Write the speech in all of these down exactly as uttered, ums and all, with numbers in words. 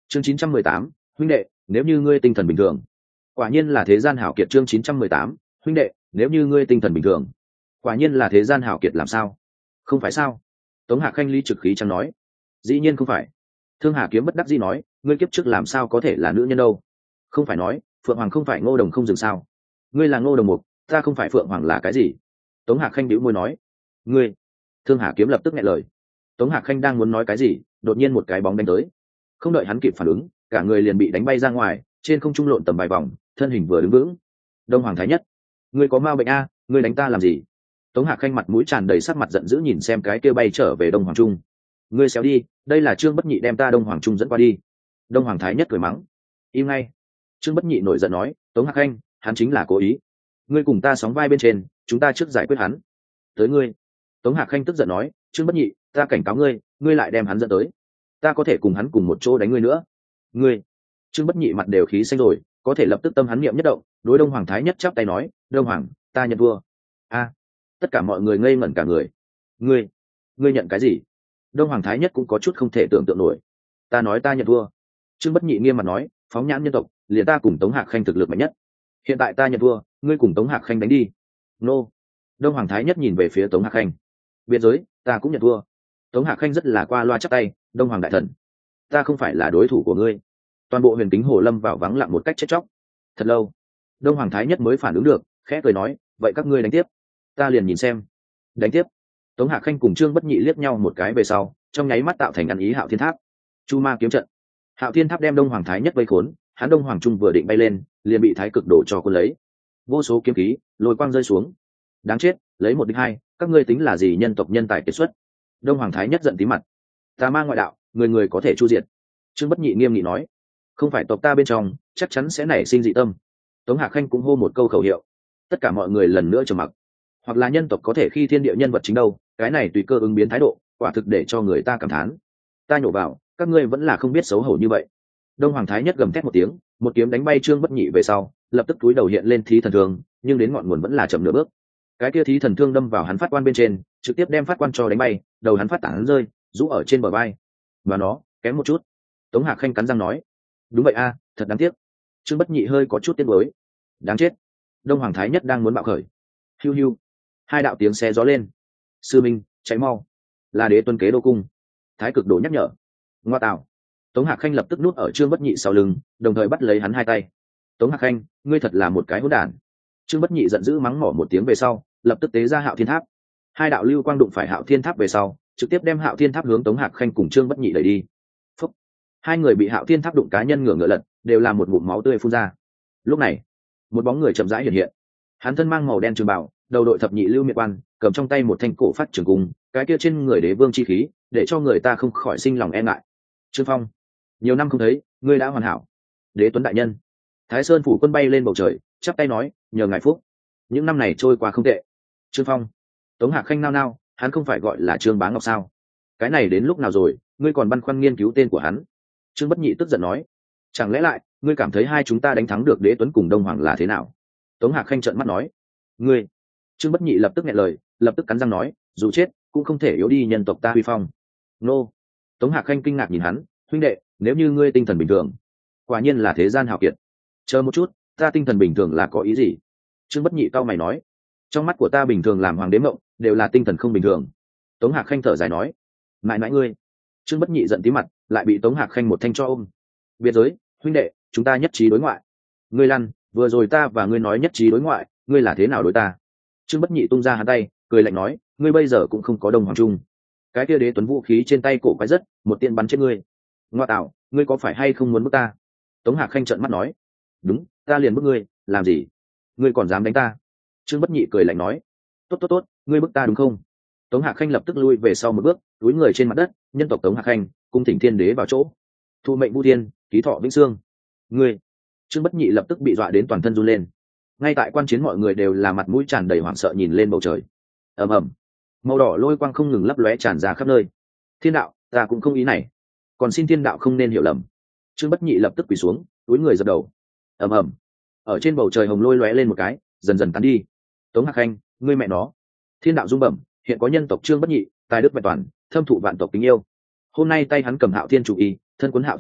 chương chín trăm mười tám, huynh đệ nếu như ngươi tinh thần bình thường. Quả nhiên là thế gian hảo kiệt. Chương chín trăm mười tám, huynh đệ nếu như ngươi tinh thần bình thường. Quả nhiên là thế gian hảo kiệt. Làm sao? Không phải sao? Tống Hạc Khanh ly trực khí chẳng nói. Dĩ nhiên không phải. Thương Hà Kiếm bất đắc dĩ nói, ngươi kiếp trước làm sao có thể là nữ nhân đâu? Không phải nói Phượng Hoàng không phải Ngô Đồng không dừng sao? Ngươi là Ngô Đồng Mục, ta không phải Phượng Hoàng là cái gì? Tống Hạc Khanh bĩu môi nói. Ngươi. Thương Hà Kiếm lập tức nghẹn lời. Tống Hạc Khanh đang muốn nói cái gì, đột nhiên một cái bóng đánh tới. Không đợi hắn kịp phản ứng, cả người liền bị đánh bay ra ngoài, trên không trung lộn tầm vài vòng, thân hình vừa đứng vững. Đông Hoàng Thái Nhất, ngươi có ma bệnh a? Ngươi đánh ta làm gì? Tống Hạc Khanh mặt mũi tràn đầy sắc mặt giận dữ nhìn xem cái kia bay trở về Đông Hoàng Trung. Ngươi xéo đi, đây là Trương Bất Nhị đem ta Đông Hoàng Trung dẫn qua đi. Đông Hoàng Thái Nhất cười mắng. Im ngay. Trương Bất Nhị nổi giận nói, Tống Hạc Khanh, hắn chính là cố ý. Ngươi cùng ta sóng vai bên trên, chúng ta trước giải quyết hắn. Tới ngươi. Tống Hạc Khanh tức giận nói, Trương Bất Nhị, ta cảnh cáo ngươi, ngươi lại đem hắn dẫn tới, ta có thể cùng hắn cùng một chỗ đánh ngươi nữa. Ngươi. Trương Bất Nhị mặt đều khí xanh rồi, có thể lập tức tâm hắn niệm nhất động, đối Đông Hoàng Thái Nhất chắp tay nói, Đông Hoàng, ta nhận vua. A. Tất cả mọi người ngây ngẩn cả người. Ngươi, ngươi nhận cái gì? Đông Hoàng Thái Nhất cũng có chút không thể tưởng tượng nổi. Ta nói ta nhận vua. Trương Bất Nhị nghiêm mặt nói, phóng nhãn nhân tộc, liền ta cùng Tống Hạc Khanh thực lực mạnh nhất. Hiện tại ta nhận vua, ngươi cùng Tống Hạc Khanh đánh đi. Nô. Đông Hoàng Thái Nhất nhìn về phía Tống Hạc Khanh. Biệt giới, ta cũng nhận vua. Tống Hạc Khanh rất là qua loa chắp tay, Đông Hoàng đại thần, ta không phải là đối thủ của ngươi. Toàn bộ huyền kính hồ lâm vào vắng lặng một cách chết chóc. Thật lâu, Đông Hoàng Thái Nhất mới phản ứng được, khẽ cười nói, vậy các ngươi đánh tiếp, ta liền nhìn xem. Đánh tiếp. Tống Hạc Khanh cùng Trương Bất Nhị liếc nhau một cái về sau, trong nháy mắt tạo thành ăn ý Hạo Thiên Tháp. Chu Ma kiếm trận. Hạo Thiên Tháp đem Đông Hoàng Thái Nhất vây khốn, hắn Đông Hoàng Trung vừa định bay lên, liền bị Thái Cực đổ cho cuốn lấy. Vô số kiếm khí, lôi quang rơi xuống. Đáng chết, lấy một địch hai, các ngươi tính là gì nhân tộc nhân tài kiệt xuất? Đông Hoàng Thái Nhất giận tí mặt. Tà ma ngoại đạo, người người có thể chu diệt. Trương Bất Nhị nghiêm nghị nói, không phải tộc ta bên trong, chắc chắn sẽ nảy sinh dị tâm. Tống Hạc Khanh cũng hô một câu khẩu hiệu. Tất cả mọi người lần nữa trầm mặc. Hoặc là nhân tộc có thể khi thiên địa nhân vật chính đâu, cái này tùy cơ ứng biến thái độ, quả thực để cho người ta cảm thán. Ta nhổ vào, các ngươi vẫn là không biết xấu hổ như vậy. Đông Hoàng Thái Nhất gầm thét một tiếng, một kiếm đánh bay Trương Bất Nhị về sau, lập tức túi đầu hiện lên thí thần thương, nhưng đến ngọn nguồn vẫn là chậm nửa bước. Cái kia thí thần thương đâm vào hắn phát quan bên trên, trực tiếp đem phát quan cho đánh bay, đầu hắn phát tản rơi, rũ ở trên bờ vai. Và nó kém một chút. Tống Hạc Khanh cắn răng nói, đúng vậy a, thật đáng tiếc. Trương Bất Nhị hơi có chút tiếc nuối. Đáng chết. Đông Hoàng Thái Nhất đang muốn bạo khởi. Hiu hiu. Hai đạo tiếng xe gió lên. Sư Minh, cháy mau. Là Đế Tuân kế đô cung. Thái Cực Đồ nhắc nhở. Ngoa tạo. Tống Hạc Khanh lập tức núp ở Trương Bất Nhị sau lưng, đồng thời bắt lấy hắn hai tay. Tống Hạc Khanh, ngươi thật là một cái hỗn đản. Trương Bất Nhị giận dữ mắng mỏ một tiếng về sau, lập tức tế ra Hạo Thiên Tháp. Hai đạo lưu quang đụng phải Hạo Thiên Tháp về sau, trực tiếp đem Hạo Thiên Tháp hướng Tống Hạc Khanh cùng Trương Bất Nhị đẩy đi. Phúc. Hai người bị Hạo Thiên Tháp đụng cá nhân ngửa ngửa lật, đều là một ngụm máu tươi phun ra. Lúc này, một bóng người chậm rãi hiện hiện. Hắn thân mang màu đen trường bào, đầu đội thập nhị lưu miệt quan, cầm trong tay một thanh cổ phát trường cung, cái kia trên người đế vương chi khí, để cho người ta không khỏi sinh lòng e ngại. Trương Phong, nhiều năm không thấy, ngươi đã hoàn hảo. Đế Tuấn đại nhân. Thái Sơn phủ quân bay lên bầu trời, chắp tay nói, nhờ ngài phúc. Những năm này trôi qua không tệ. Trương Phong. Tống Hạc Khanh nao nao, hắn không phải gọi là Trương Bá Ngọc sao? Cái này đến lúc nào rồi, ngươi còn băn khoăn nghiên cứu tên của hắn? Trương Bất Nhị tức giận nói, chẳng lẽ lại ngươi cảm thấy hai chúng ta đánh thắng được Đế Tuấn cùng Đông Hoàng là thế nào? Tống Hạc Khanh trợn mắt nói, ngươi. Trương Bất Nhị lập tức nghẹn lời, lập tức cắn răng nói, dù chết cũng không thể yếu đi nhân tộc ta huy phong. Nô. Tống Hạc Khanh kinh ngạc nhìn hắn, huynh đệ, nếu như ngươi tinh thần bình thường, quả nhiên là thế gian hào kiệt. Chờ một chút, ta tinh thần bình thường là có ý gì? Trương Bất Nhị cau mày nói, trong mắt của ta bình thường làm hoàng đế mộng, đều là tinh thần không bình thường. Tống Hạc Khanh thở dài nói, mãi mãi ngươi. Trương Bất Nhị giận tí mặt, lại bị Tống Hạc Khanh một thanh cho ôm. Biệt giới, huynh đệ, chúng ta nhất trí đối ngoại. Ngươi lăn, vừa rồi ta và ngươi nói nhất trí đối ngoại, ngươi là thế nào đối ta? Trương Bất Nhị tung ra hắn tay, cười lạnh nói, ngươi bây giờ cũng không có Đông Hoàng Trung. Cái kia Đế Tuấn vũ khí trên tay cổ quái rất, một tiên bắn chết ngươi. Ngoa tạo, ngươi có phải hay không muốn bức ta? Tống Hạc Khanh trợn mắt nói, đúng, ta liền bức ngươi, làm gì? Ngươi còn dám đánh ta? Trương Bất Nhị cười lạnh nói, tốt tốt tốt, ngươi bức ta đúng không? Tống Hạc Khanh lập tức lui về sau một bước, túi người trên mặt đất, nhân tộc Tống Hạc Khanh, cung thỉnh thiên đế vào chỗ. Thu mệnh vu thiên, ký thọ vĩnh sương. Ngươi. Trương Bất Nhị lập tức bị dọa đến toàn thân run lên. Ngay tại quan chiến mọi người đều là mặt mũi tràn đầy hoảng sợ nhìn lên bầu trời. Ầm ầm. Màu đỏ lôi quang không ngừng lấp lóe tràn ra khắp nơi. Thiên đạo, ta cũng không ý này, còn xin thiên đạo không nên hiểu lầm. Trương Bất Nhị lập tức quỳ xuống, túi người dập đầu. Ầm ầm. Ở trên bầu trời hồng lôi lóe lên một cái, dần dần tán đi. Tống Hạc Khanh, ngươi mẹ nó. Thiên đạo rung bẩm, hiện có nhân tộc Trương Bất Nhị, tài đức vẹn toàn, thâm thụ vạn tộc kính yêu. Hôm nay tay hắn cầm Hạo Thiên chủ y, thân cuốn Hạo Thiên Tháp,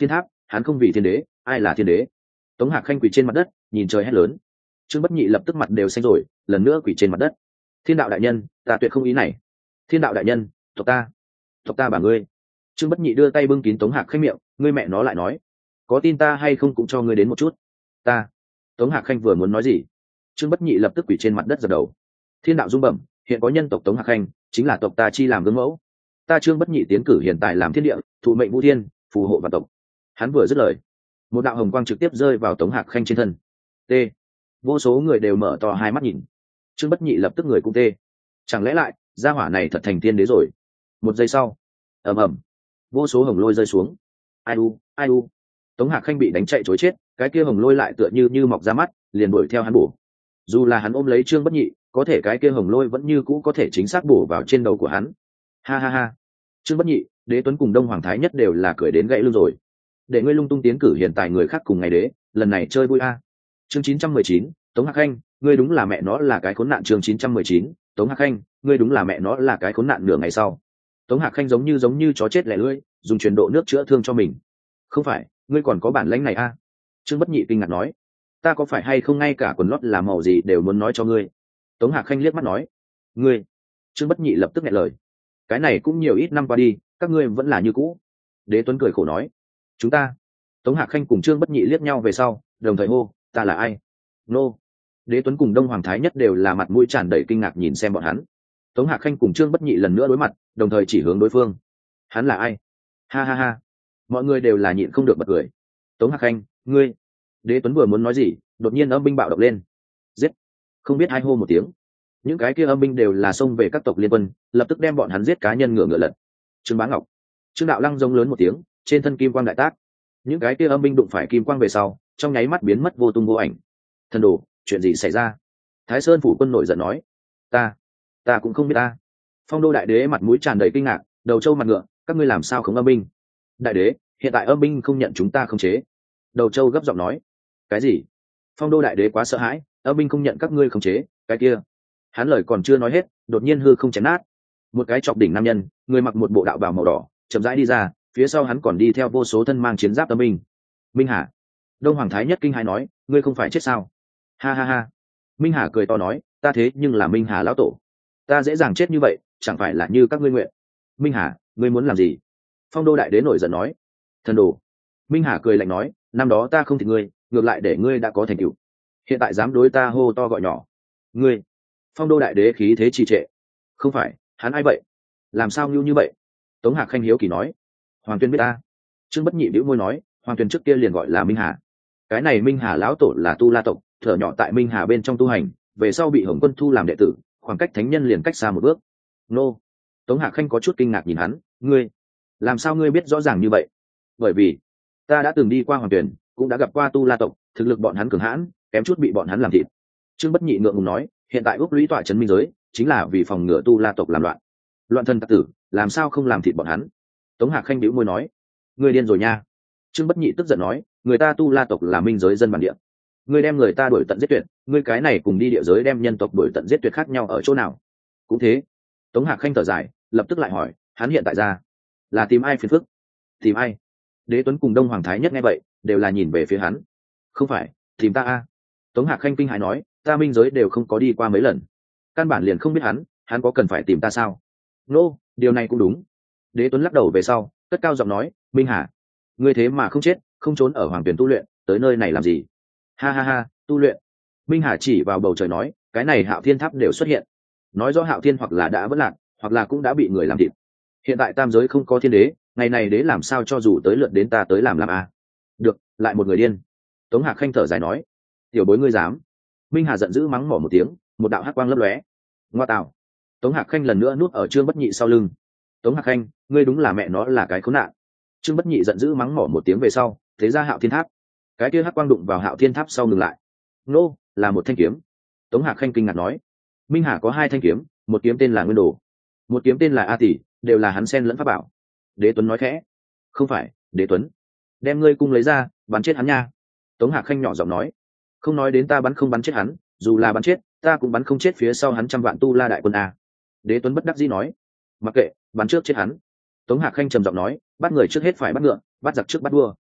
hắn không vì thiên đế, ai là thiên đế? Tống Hạc Khanh quỳ trên mặt đất nhìn trời hét lớn. Trương Bất Nhị lập tức mặt đều xanh rồi, lần nữa quỳ trên mặt đất. Thiên đạo đại nhân, ta tuyệt không ý này. Thiên đạo đại nhân, tộc ta tộc ta bảo ngươi. Trương Bất Nhị đưa tay bưng kín Tống Hạc Khanh miệng, ngươi mẹ nó lại nói, có tin ta hay không cũng cho ngươi đến một chút. Ta. Tống Hạc Khanh vừa muốn nói gì, Trương Bất Nhị lập tức quỳ trên mặt đất dập đầu. Thiên đạo dung bẩm, hiện có nhân tộc Tống Hạc Khanh chính là tộc ta chi làm gương mẫu. Ta Trương Bất Nhị tiến cử hiện tại làm thiên địa, thụ mệnh vũ thiên, phù hộ vạn tộc. Hắn vừa dứt lời, một đạo hồng quang trực tiếp rơi vào Tống Hạc Khanh trên thân. T. Vô số người đều mở to hai mắt nhìn. Trương Bất Nhị lập tức người cũng tê. Chẳng lẽ lại gia hỏa này thật thành tiên đế rồi? Một giây sau, ầm ầm, vô số hồng lôi rơi xuống. Ai u, ai u. Tống Hạc Khanh bị đánh chạy trối chết, cái kia hồng lôi lại tựa như như mọc ra mắt, liền đuổi theo hắn bổ. Dù là hắn ôm lấy Trương Bất Nhị, có thể cái kia hồng lôi vẫn như cũ có thể chính xác bổ vào trên đầu của hắn. Ha ha ha. Trương Bất Nhị, Đế Tuấn cùng Đông Hoàng Thái Nhất đều là cười đến gãy lưng rồi. Để ngươi lung tung tiến cử hiện tại người khác cùng ngày đế, lần này chơi vui a. Chương chín trăm mười chín, Tống Hạc Khanh, ngươi đúng là mẹ nó là cái khốn nạn. Chương chín trăm mười chín, Tống Hạc Khanh, ngươi đúng là mẹ nó là cái khốn nạn. Nửa ngày sau, Tống Hạc Khanh giống như giống như chó chết lẻ lưỡi, dùng truyền độ nước chữa thương cho mình. Không phải, ngươi còn có bản lĩnh này a? Trương Bất Nhị kinh ngạc nói. Ta có phải hay không ngay cả quần lót làm màu gì đều muốn nói cho ngươi? Tống Hạc Khanh liếc mắt nói. Ngươi. Trương Bất Nhị lập tức nghẹn lời. Cái này cũng nhiều ít năm qua đi, các ngươi vẫn là như cũ. Đế Tuấn cười khổ nói. Chúng ta. Tống Hạc Khanh cùng Trương Bất Nhị liếc nhau về sau, đồng thời hô, ta là ai? Nô. Đế Tuấn cùng Đông Hoàng Thái Nhất đều là mặt mũi tràn đầy kinh ngạc nhìn xem bọn hắn. Tống Hạc Khanh cùng Trương Bất Nhị lần nữa đối mặt, đồng thời chỉ hướng đối phương. Hắn là ai? Ha ha ha. Mọi người đều là nhịn không được bật cười. Tống Hạc Khanh, ngươi. Đế Tuấn vừa muốn nói gì, đột nhiên âm binh bạo động lên. Giết. Không biết ai hô một tiếng. Những cái kia âm binh đều là xông về các tộc liên quân, lập tức đem bọn hắn giết cá nhân ngựa ngựa lật. Trương Bá Ngọc. Trương Đạo Lăng giống lớn một tiếng, trên thân kim quang đại tác. Những cái kia âm binh đụng phải kim quang về sau, trong nháy mắt biến mất vô tung vô ảnh. Thần đồ, chuyện gì xảy ra? Thái Sơn phủ quân nổi giận nói. Ta, ta cũng không biết ta. Phong Đô đại đế mặt mũi tràn đầy kinh ngạc, đầu trâu mặt ngựa, các ngươi làm sao không âm binh? Đại đế, hiện tại âm binh không nhận chúng ta khống chế. Đầu trâu gấp giọng nói. Cái gì? Phong Đô đại đế quá sợ hãi, âm binh không nhận các ngươi khống chế, cái kia. Hắn lời còn chưa nói hết, đột nhiên hư không chém nát. Một cái chọc đỉnh nam nhân, người mặc một bộ đạo bào màu đỏ, chậm rãi đi ra, phía sau hắn còn đi theo vô số thân mang chiến giáp âm binh. Minh Hà. Đông Hoàng Thái Nhất kinh hãi nói, ngươi không phải chết sao? Ha ha ha. Minh Hà cười to nói, ta thế nhưng là Minh Hà lão tổ, ta dễ dàng chết như vậy, chẳng phải là như các ngươi nguyện. Minh Hà, ngươi muốn làm gì? Phong Đô đại đế nổi giận nói. Thần đồ. Minh Hà cười lạnh nói, năm đó ta không thịt ngươi, ngược lại để ngươi đã có thành tựu, hiện tại dám đối ta hô to gọi nhỏ. Ngươi. Phong Đô đại đế khí thế trì trệ. Không phải, hắn ai vậy? Làm sao như như vậy? Tống Hạc Khanh hiếu kỳ nói. Hoàng Tuyên biết ta. Trương Bất Nhị bĩu môi nói, Hoàng Tuyên trước kia liền gọi là Minh Hà. Cái này Minh Hà lão tổ là tu la tộc, thở nhỏ tại Minh Hà bên trong tu hành, về sau bị Hồng Quân thu làm đệ tử, khoảng cách thánh nhân liền cách xa một bước. Nô. Tống Hạc Khanh có chút kinh ngạc nhìn hắn, ngươi, làm sao ngươi biết rõ ràng như vậy? Bởi vì ta đã từng đi qua Hoàng Tuyển, cũng đã gặp qua tu la tộc, thực lực bọn hắn cường hãn, kém chút bị bọn hắn làm thịt. Trương Bất Nhị ngượng ngùng nói, hiện tại ước lũy tọa trấn minh giới, chính là vì phòng ngừa tu la tộc làm loạn. Loạn thân tặc tử, làm sao không làm thịt bọn hắn? Tống Hạc Khanh bĩu môi nói, ngươi điên rồi nha. Trương Bất Nhị tức giận nói, người ta tu la tộc là minh giới dân bản địa, ngươi đem người ta đuổi tận giết tuyệt, ngươi cái này cùng đi địa giới đem nhân tộc đuổi tận giết tuyệt khác nhau ở chỗ nào? Cũng thế. Tống Hạc Khanh thở dài, lập tức lại hỏi, hắn hiện tại ra là tìm ai phiền phức? Tìm ai? Đế Tuấn cùng Đông Hoàng Thái Nhất nghe vậy, đều là nhìn về phía hắn. Không phải, tìm ta a. Tống Hạc Khanh kinh hãi nói, ta minh giới đều không có đi qua mấy lần, căn bản liền không biết hắn, hắn có cần phải tìm ta sao? Nô, điều này cũng đúng. Đế Tuấn lắc đầu về sau, cất cao giọng nói, Minh Hà, ngươi thế mà không chết, không trốn ở Hoàng Tuyển tu luyện, tới nơi này làm gì? Ha ha ha, tu luyện. Minh Hà chỉ vào bầu trời nói, cái này Hạo Thiên Tháp đều xuất hiện, nói rõ Hạo Thiên hoặc là đã vỡ lạc, hoặc là cũng đã bị người làm thịt. Hiện tại tam giới không có thiên đế, ngày này đế làm sao cho dù tới lượt đến ta tới làm làm a? Được, lại một người điên. Tống Hạc Khanh thở dài nói, tiểu bối ngươi dám? Minh Hà giận dữ mắng mỏ một tiếng, một đạo hắc quang lấp lóe. Ngoa tạo. Tống Hạc Khanh lần nữa nuốt ở Trương Bất Nhị sau lưng. Tống Hạc Khanh, ngươi đúng là mẹ nó là cái khốn nạn. Trương Bất Nhị giận dữ mắng mỏ một tiếng về sau, thế ra Hạo Thiên Tháp, cái kia hắc quang đụng vào Hạo Thiên Tháp sau ngừng lại. Nô, là một thanh kiếm. Tống Hạc Khanh kinh ngạc nói, Minh Hà có hai thanh kiếm, một kiếm tên là Nguyên Đồ, một kiếm tên là A Tỷ, đều là hắn xen lẫn pháp bảo. Đế Tuấn nói khẽ, không phải, Đế Tuấn, đem ngươi cung lấy ra, bắn chết hắn nha. Tống Hạc Khanh nhỏ giọng nói, không nói đến ta bắn không bắn chết hắn, dù là bắn chết, ta cũng bắn không chết phía sau hắn trăm vạn tu la đại quân a. Đế Tuấn bất đắc dĩ nói, mặc kệ, bắn trước chết hắn. Tống Hạc Khanh trầm giọng nói, bắt người trước hết phải bắt ngựa, bắt giặc trước bắt vua.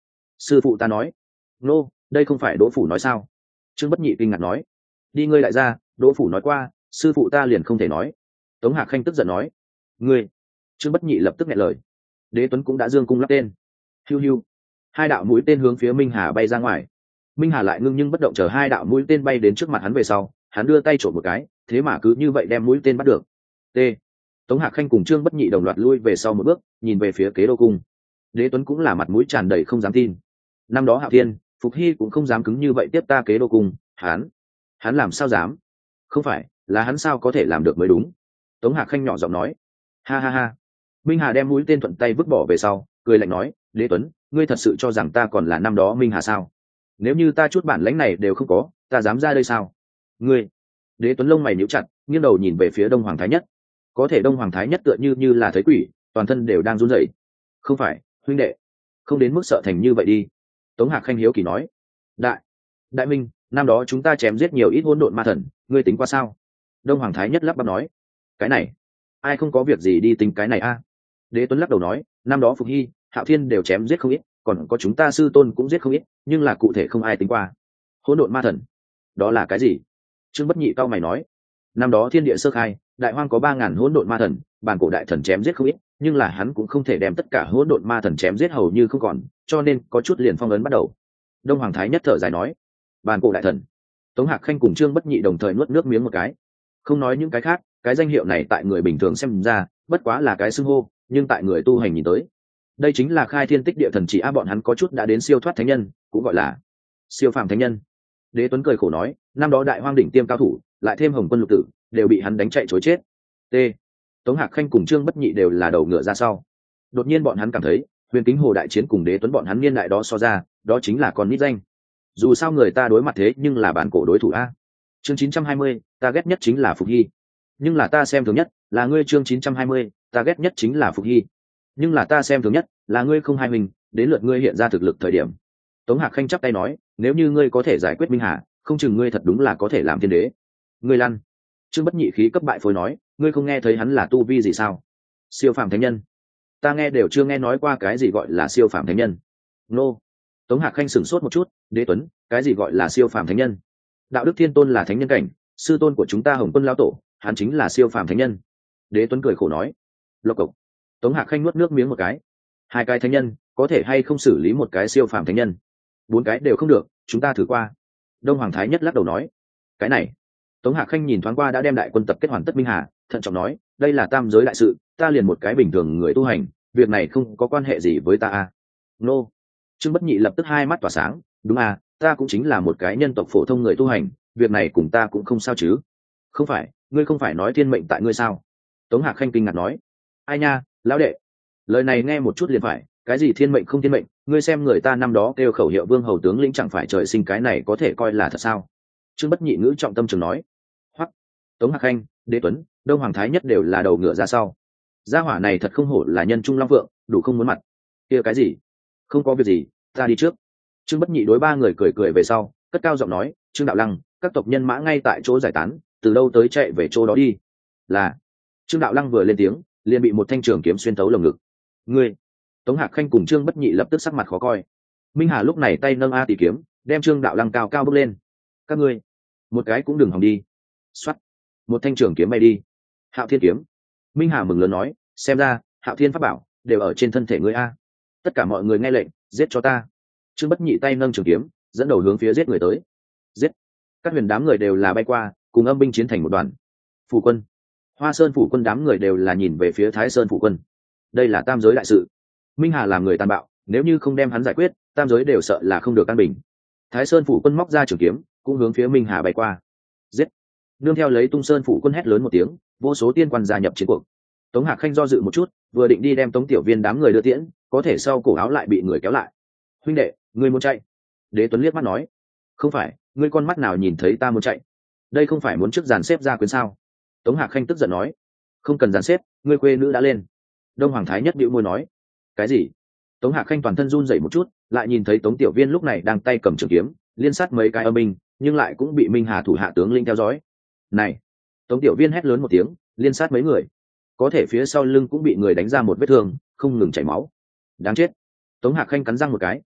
Sư phụ ta nói. Nô, đây không phải Đỗ Phủ nói sao? Trương Bất Nhị kinh ngạc nói. Đi ngươi lại ra, Đỗ Phủ nói qua, sư phụ ta liền không thể nói. Tống Hạc Khanh tức giận nói. Ngươi. Trương Bất Nhị lập tức nghẹn lời. Đế Tuấn cũng đã dương cung lắp tên. Hiu hiu. Hai đạo mũi tên hướng phía Minh Hà bay ra ngoài. Minh Hà lại ngưng nhưng bất động, chờ hai đạo mũi tên bay đến trước mặt hắn về sau, hắn đưa tay trộm một cái, thế mà cứ như vậy đem mũi tên bắt được. T. Tống Hạc Khanh cùng Trương Bất Nhị đồng loạt lui về sau một bước, nhìn về phía Kế Đô cung. Đế Tuấn cũng là mặt mũi tràn đầy không dám tin. Năm đó Hạo Thiên, Phục Hy cũng không dám cứng như vậy tiếp ta Kế Đô cung, hắn, hắn làm sao dám? Không phải, là hắn sao có thể làm được mới đúng. Tống Hạc Khanh nhỏ giọng nói. Ha ha ha. Minh Hà đem mũi tên thuận tay vứt bỏ về sau, cười lạnh nói, Đế Tuấn, ngươi thật sự cho rằng ta còn là năm đó Minh Hà sao? Nếu như ta chút bản lãnh này đều không có, ta dám ra đây sao? Ngươi. Đế Tuấn lông mày nhíu chặt, nghiêng đầu nhìn về phía Đông Hoàng Thái Nhất. Có thể Đông Hoàng Thái Nhất tựa như như là thấy quỷ, toàn thân đều đang run rẩy. Không phải, huynh đệ, không đến mức sợ thành như vậy đi. Tống Hạc Khanh hiếu kỳ nói. Đại, Đại Minh, năm đó chúng ta chém giết nhiều ít hỗn độn ma thần, ngươi tính qua sao? Đông Hoàng Thái Nhất lắp bắp nói. Cái này, ai không có việc gì đi tính cái này a? Đế Tuấn lắc đầu nói, năm đó Phục Hy, Hạo Thiên đều chém giết không ít, còn có chúng ta sư tôn cũng giết không ít, nhưng là cụ thể không ai tính qua. Hỗn độn ma thần, đó là cái gì? Trương Bất Nhị cao mày nói. Năm đó thiên địa sơ khai, đại hoang có ba ngàn hỗn độn ma thần, bản cổ đại thần chém giết không ít, nhưng là hắn cũng không thể đem tất cả hỗn độn ma thần chém giết hầu như không còn, cho nên có chút liền phong ấn bắt đầu. Đông Hoàng Thái Nhất thở dài nói. Bản cổ đại thần. Tống Hạc Khanh cùng Trương Bất Nhị đồng thời nuốt nước miếng một cái. Không nói những cái khác, cái danh hiệu này tại người bình thường xem ra bất quá là cái xưng hô, nhưng tại người tu hành nhìn tới, đây chính là khai thiên tích địa thần chỉ a. Bọn hắn có chút đã đến siêu thoát thánh nhân, cũng gọi là siêu phàm thánh nhân. Đế Tuấn cười khổ nói, năm đó đại hoang đỉnh tiêm cao thủ, lại thêm Hồng Quân Lục Tử, đều bị hắn đánh chạy chối chết. T. Tống Hạc Khanh cùng Trương Bất Nhị đều là đầu ngựa ra sau. Đột nhiên bọn hắn cảm thấy, Huyền Kính Hồ đại chiến cùng Đế Tuấn bọn hắn niên đại đó so ra, đó chính là con nít danh. Dù sao người ta đối mặt thế nhưng là bản cổ đối thủ a. Chương chín trăm hai mươi, ta ghét nhất chính là Phục Hy. Nhưng là ta xem thường nhất là ngươi. Chương chín trăm hai mươi, ta ghét nhất chính là Phục Hy. Nhưng là ta xem thường nhất là ngươi không hai mình, đến lượt ngươi hiện ra thực lực thời điểm. Tống Hạc Khanh chắp tay nói, nếu như ngươi có thể giải quyết Minh Hà, không chừng ngươi thật đúng là có thể làm thiên đế. Ngươi lăn. Trương Bất Nhị khí cấp bại phôi nói, ngươi không nghe thấy hắn là tu vi gì sao? Siêu phàm thánh nhân. Ta nghe đều chưa nghe nói qua cái gì gọi là siêu phàm thánh nhân. Nô. Tống Hạc Khanh sửng sốt một chút, Đế Tuấn, cái gì gọi là siêu phàm thánh nhân? Đạo đức thiên tôn là thánh nhân cảnh, sư tôn của chúng ta Hồng Quân lão tổ, hắn chính là siêu phàm thánh nhân. Đế Tuấn cười khổ nói. Lộc cộc. Tống Hạc Khanh nuốt nước miếng một cái. Hai cái thánh nhân, có thể hay không xử lý một cái siêu phàm thánh nhân? Bốn cái đều không được, chúng ta thử qua. Đông Hoàng Thái Nhất lắc đầu nói. Cái này. Tống Hạc Khanh nhìn thoáng qua đã đem đại quân tập kết hoàn tất Minh Hà, thận trọng nói, đây là tam giới đại sự, ta liền một cái bình thường người tu hành, việc này không có quan hệ gì với ta a. Nô. Trương Bất Nhị lập tức hai mắt tỏa sáng, đúng à, ta cũng chính là một cái nhân tộc phổ thông người tu hành, việc này cùng ta cũng không sao chứ. Không phải, ngươi không phải nói thiên mệnh tại ngươi sao? Tống Hạc Khanh kinh ngạc nói. Ai nha, lão đệ, lời này nghe một chút liền phải, cái gì thiên mệnh không thiên mệnh, ngươi xem người ta năm đó kêu khẩu hiệu vương hầu tướng lĩnh chẳng phải trời sinh, cái này có thể coi là thật sao? Trương Bất Nhị ngữ trọng tâm trường nói. Hoắc. Tống Hạc Khanh, Đế Tuấn, Đông Hoàng Thái Nhất đều là đầu ngựa ra sau. Gia hỏa này thật không hổ là nhân trung long vượng, đủ không muốn mặt. Kia cái gì? Không có việc gì, ta đi trước. Trương Bất Nhị đối ba người cười cười về sau, cất cao giọng nói, Trương Đạo Lăng, các tộc nhân mã ngay tại chỗ giải tán, từ đâu tới chạy về chỗ đó đi. Là. Trương Đạo Lăng vừa lên tiếng, liền bị một thanh trường kiếm xuyên thấu lồng ngực. Ngươi. Tống Hạc Khanh cùng Trương Bất Nhị lập tức sắc mặt khó coi. Minh Hà lúc này tay nâng a tỷ kiếm, đem Trương Đạo Lăng cao cao bước lên. Các ngươi, một cái cũng đừng hòng đi. Xoát. Một thanh trường kiếm bay đi. Hạo Thiên kiếm. Minh Hà mừng lớn nói, xem ra Hạo Thiên pháp bảo đều ở trên thân thể ngươi a. Tất cả mọi người nghe lệnh, giết cho ta. Trương Bất Nhị tay nâng trường kiếm, dẫn đầu hướng phía giết người tới. Giết. Các huyền đám người đều là bay qua, cùng âm binh chiến thành một đoàn. Phủ quân. Hoa Sơn phủ quân đám người đều là nhìn về phía Thái Sơn phủ quân. Đây là tam giới đại sự. Minh Hà làm người tàn bạo, nếu như không đem hắn giải quyết, tam giới đều sợ là không được an bình. Thái Sơn phủ quân móc ra trường kiếm, cũng hướng phía Minh Hà bay qua. Giết. Nương theo lấy Tung Sơn phủ quân hét lớn một tiếng, vô số tiên quan gia nhập chiến cuộc. Tống Hạc Khanh do dự một chút, vừa định đi đem Tống Tiểu Viên đám người đưa tiễn, có thể sau cổ áo lại bị người kéo lại. Huynh đệ, ngươi muốn chạy? Đế Tuấn liếc mắt nói. Không phải, ngươi con mắt nào nhìn thấy ta muốn chạy? Đây không phải muốn trước dàn xếp ra quyến sao? Tống Hạc Khanh tức giận nói. Không cần dàn xếp, ngươi quê nữ đã lên. Đông Hoàng Thái Nhất bĩu môi nói. Cái gì? Tống Hạc Khanh toàn thân run rẩy một chút, lại nhìn thấy Tống Tiểu Viên lúc này đang tay cầm trường kiếm, liên sát mấy cái âm binh, nhưng lại cũng bị Minh Hà thủ hạ tướng linh theo dõi. Này! Tống Tiểu Viên hét lớn một tiếng, liên sát mấy người. Có thể phía sau lưng cũng bị người đánh ra một vết thương, không ngừng chảy máu. Đáng chết! Tống Hạc Khanh cắn răng một cái,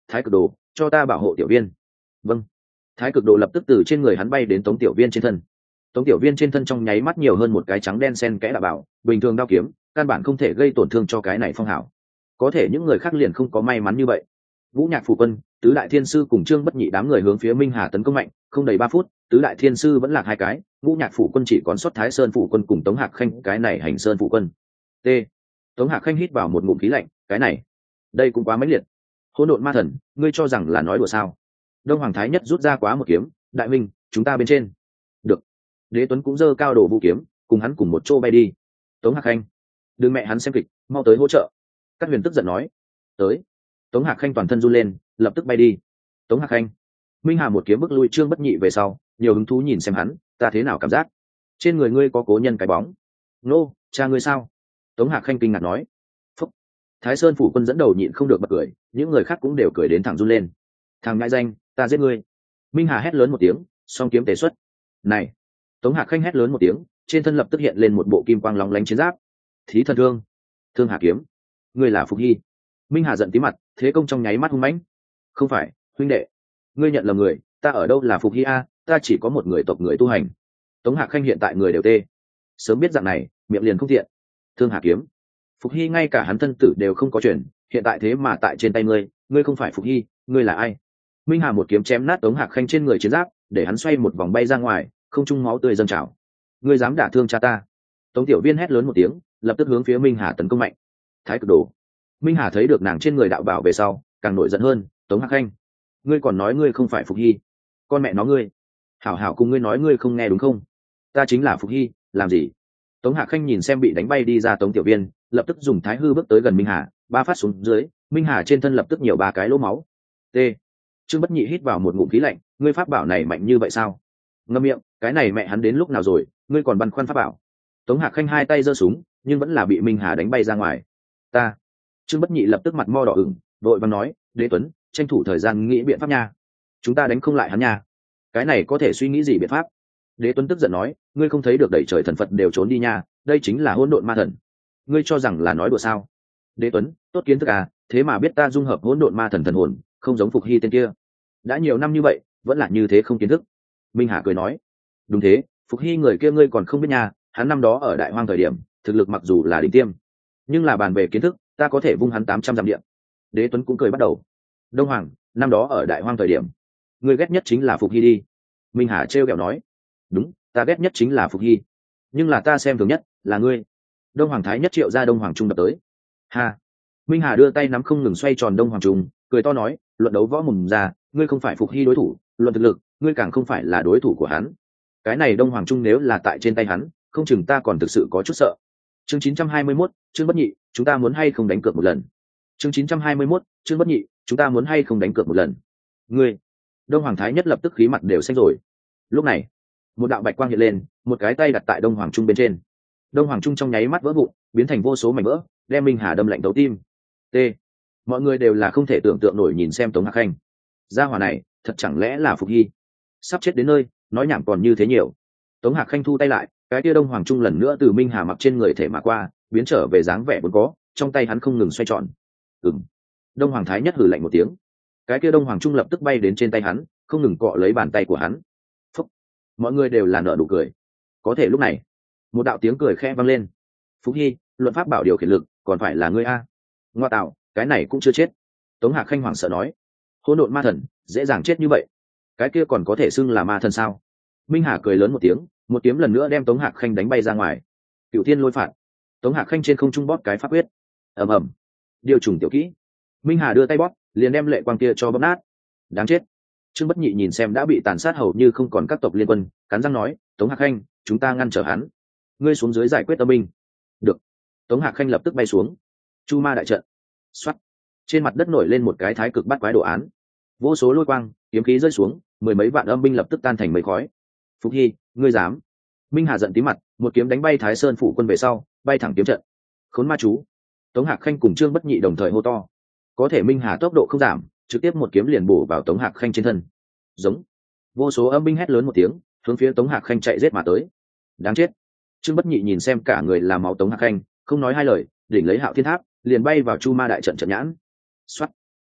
thái cực đồ cho ta bảo hộ tiểu viên. Vâng. Thái cực đồ lập tức từ trên người hắn bay đến tống tiểu viên trên thân. Tống tiểu viên trên thân trong nháy mắt nhiều hơn một cái trắng đen xen kẽ đạo bảo, bình thường đao kiếm căn bản không thể gây tổn thương cho cái này phong hảo. Có thể những người khác liền không có may mắn như vậy. Vũ Nhạc Phủ Quân, tứ đại thiên sư cùng Trương Bất Nhị đám người hướng phía Minh Hà tấn công mạnh, không đầy ba phút, tứ đại thiên sư vẫn lạc hai cái, Vũ Nhạc Phủ Quân chỉ còn sót Thái Sơn Phủ Quân cùng Tống Hạc Khanh, cái này Hành Sơn Phủ Quân. T. Tống Hạc Khanh hít vào một ngụm khí lạnh, cái này, đây cũng quá mãnh liệt. Hỗn độn ma thần, ngươi cho rằng là nói đùa sao? Đông Hoàng Thái Nhất rút ra quá một kiếm, đại minh, chúng ta bên trên. Được. Đế Tuấn cũng giơ cao đồ vũ kiếm, cùng hắn cùng một chỗ bay đi. Tống Hạc Khanh, đừng mẹ hắn xem kịch, mau tới hỗ trợ. Các huyền tức giận nói. Tới. Tống Hạc Khanh toàn thân run lên, lập tức bay đi. Tống Hạc Khanh. Minh Hà một kiếm bức lui Trương Bất Nhị về sau, nhiều hứng thú nhìn xem hắn, ta thế nào cảm giác? Trên người ngươi có cố nhân cái bóng. Nô, cha ngươi sao? Tống Hạc Khanh kinh ngạc nói. Phúc. Thái Sơn Phủ Quân dẫn đầu nhịn không được bật cười, những người khác cũng đều cười đến thẳng run lên. Thằng ngại danh, ta giết ngươi. Minh Hà hét lớn một tiếng, song kiếm tế xuất. Này. Tống Hạc Khanh hét lớn một tiếng, trên thân lập tức hiện lên một bộ kim quang lóng lánh chiến giáp. Thí thần thương. Thương Hà kiếm. Ngươi là Phục Hy. Minh Hà giận tí mặt, thế công trong nháy mắt hung mãnh. Không phải, huynh đệ, ngươi nhận lầm người, ta ở đâu là Phục Hy a, ta chỉ có một người tộc người tu hành. Tống Hạc Khanh hiện tại người đều tê. Sớm biết dạng này, miệng liền không thiện. Thương Hà kiếm. Phục Hy ngay cả hắn thân tử đều không có chuyện, hiện tại thế mà tại trên tay ngươi, ngươi không phải Phục Hy, ngươi là ai? Minh Hà một kiếm chém nát Tống Hạc Khanh trên người chiến giáp, để hắn xoay một vòng bay ra ngoài, không trung máu tươi dâng trào. Ngươi dám đả thương cha ta? Tống Tiểu Viên hét lớn một tiếng, lập tức hướng phía Minh Hà tấn công mạnh. Thái cực đồ. Minh Hà thấy được nàng trên người đạo bảo về sau, càng nổi giận hơn. Tống Hạc Khanh, ngươi còn nói ngươi không phải Phục Hy? Con mẹ nó ngươi! Hảo hảo cùng ngươi nói ngươi không nghe đúng không? Ta chính là Phục Hy, làm gì? Tống Hạc Khanh nhìn xem bị đánh bay đi ra Tống Tiểu Viên, lập tức dùng thái hư bước tới gần Minh Hà, ba phát xuống dưới, Minh Hà trên thân lập tức nhiều ba cái lỗ máu. T. Trương Bất Nhị hít vào một ngụm khí lạnh, ngươi pháp bảo này mạnh như vậy sao? Ngậm miệng, cái này mẹ hắn đến lúc nào rồi, ngươi còn băn khoăn pháp bảo? Tống Hạc Khanh hai tay giơ súng, nhưng vẫn là bị Minh Hà đánh bay ra ngoài. Ta. Trương Bất Nhị lập tức mặt mo đỏ ửng, vội vàng nói, Đế Tuấn, tranh thủ thời gian nghĩ biện pháp nha. Chúng ta đánh không lại hắn nha. Cái này có thể suy nghĩ gì biện pháp? Đế Tuấn tức giận nói, ngươi không thấy được đẩy trời thần Phật đều trốn đi nha, đây chính là hỗn độn ma thần. Ngươi cho rằng là nói đùa sao? Đế Tuấn, tốt kiến thức à, thế mà biết ta dung hợp hỗn độn ma thần thần hồn, không giống Phục Hy tên kia. Đã nhiều năm như vậy, vẫn là như thế không kiến thức. Minh Hà cười nói, đúng thế, Phục Hy người kia ngươi còn không biết nha, hắn năm đó ở Đại Hoang thời điểm, thực lực mặc dù là đỉnh tiêm, nhưng là bàn về kiến thức, ta có thể vung hắn tám trăm dặm điện. Đế Tuấn cũng cười bắt đầu. Đông Hoàng, năm đó ở Đại Hoang thời điểm, ngươi ghét nhất chính là Phục Hy đi. Minh Hà trêu ghẹo nói, đúng, ta ghét nhất chính là Phục Hy, nhưng là ta xem thường nhất là ngươi. Đông Hoàng Thái Nhất triệu ra Đông Hoàng Trung đập tới. Ha. Minh Hà đưa tay nắm không ngừng xoay tròn Đông Hoàng Trung, cười to nói, luận đấu võ mồm ra, ngươi không phải Phục Hy đối thủ, luận thực lực, ngươi càng không phải là đối thủ của hắn. Cái này Đông Hoàng Trung nếu là tại trên tay hắn, không chừng ta còn thực sự có chút sợ. Chương chín trăm hai mươi mốt, Chương Bất Nhị, chúng ta muốn hay không đánh cược một lần. Chương chín trăm hai mươi mốt, Chương Bất Nhị, chúng ta muốn hay không đánh cược một lần. Ngươi. Đông Hoàng Thái Nhất lập tức khí mặt đều xanh rồi. Lúc này, một đạo bạch quang hiện lên, một cái tay đặt tại Đông Hoàng Trung bên trên. Đông Hoàng Trung trong nháy mắt vỡ vụn, biến thành vô số mảnh vỡ, đem Minh Hà đâm lạnh tấu tim. T. Mọi người đều là không thể tưởng tượng nổi nhìn xem Tống Hạc Khanh. Gia hỏa này, thật chẳng lẽ là Phục Hy? Sắp chết đến nơi, nói nhảm còn như thế nhiều. Tống Hạc Khanh thu tay lại, cái kia Đông Hoàng Trung lần nữa từ Minh Hà mặc trên người thể mà qua, biến trở về dáng vẻ vốn có, trong tay hắn không ngừng xoay tròn. Ừm. Đông Hoàng Thái Nhất hừ lạnh một tiếng. Cái kia Đông Hoàng Trung lập tức bay đến trên tay hắn, không ngừng cọ lấy bàn tay của hắn. Phúc. Mọi người đều là nở nụ cười. Có thể lúc này, một đạo tiếng cười khẽ vang lên. Phục Hy, luận pháp bảo điều khiển lực, còn phải là ngươi a? Ngoa tạo, cái này cũng chưa chết. Tống Hạc Khanh hoảng sợ nói, hỗn độn ma thần, dễ dàng chết như vậy, cái kia còn có thể xưng là ma thần sao? Minh Hà cười lớn một tiếng, một kiếm lần nữa đem Tống Hạc Khanh đánh bay ra ngoài. Cựu Thiên Lôi Phạt. Tống Hạc Khanh trên không trung bóp cái pháp quyết. Ầm ầm. Điều trùng tiểu kỹ. Minh Hà đưa tay bóp, liền đem lệ quang kia cho bóp nát. Đáng chết. Trương Bất Nhị nhìn xem đã bị tàn sát hầu như không còn các tộc liên quân, cắn răng nói, Tống Hạc Khanh, chúng ta ngăn trở hắn, ngươi xuống dưới giải quyết âm binh. Được. Tống Hạc Khanh lập tức bay xuống. Chu Ma đại trận. Xoát. Trên mặt đất nổi lên một cái thái cực bát quái đồ án, vô số lôi quang kiếm khí rơi xuống, mười mấy vạn âm binh lập tức tan thành mây khói. Phục Hy, ngươi dám? Minh Hà giận tí mặt, một kiếm đánh bay Thái Sơn phủ quân về sau, bay thẳng kiếm trận. Khốn ma chú. Tống Hạc Khanh cùng Trương Bất Nhị đồng thời hô to. Có thể Minh Hà tốc độ không giảm, trực tiếp một kiếm liền bổ vào Tống Hạc Khanh trên thân. Giống. Vô số âm binh hét lớn một tiếng, hướng phía Tống Hạc Khanh chạy giết mà tới. Đáng chết. Trương Bất Nhị nhìn xem cả người là máu Tống Hạc Khanh, không nói hai lời, đỉnh lấy Hạo Thiên Tháp, liền bay vào Chu Ma đại trận trận nhãn. Xoát.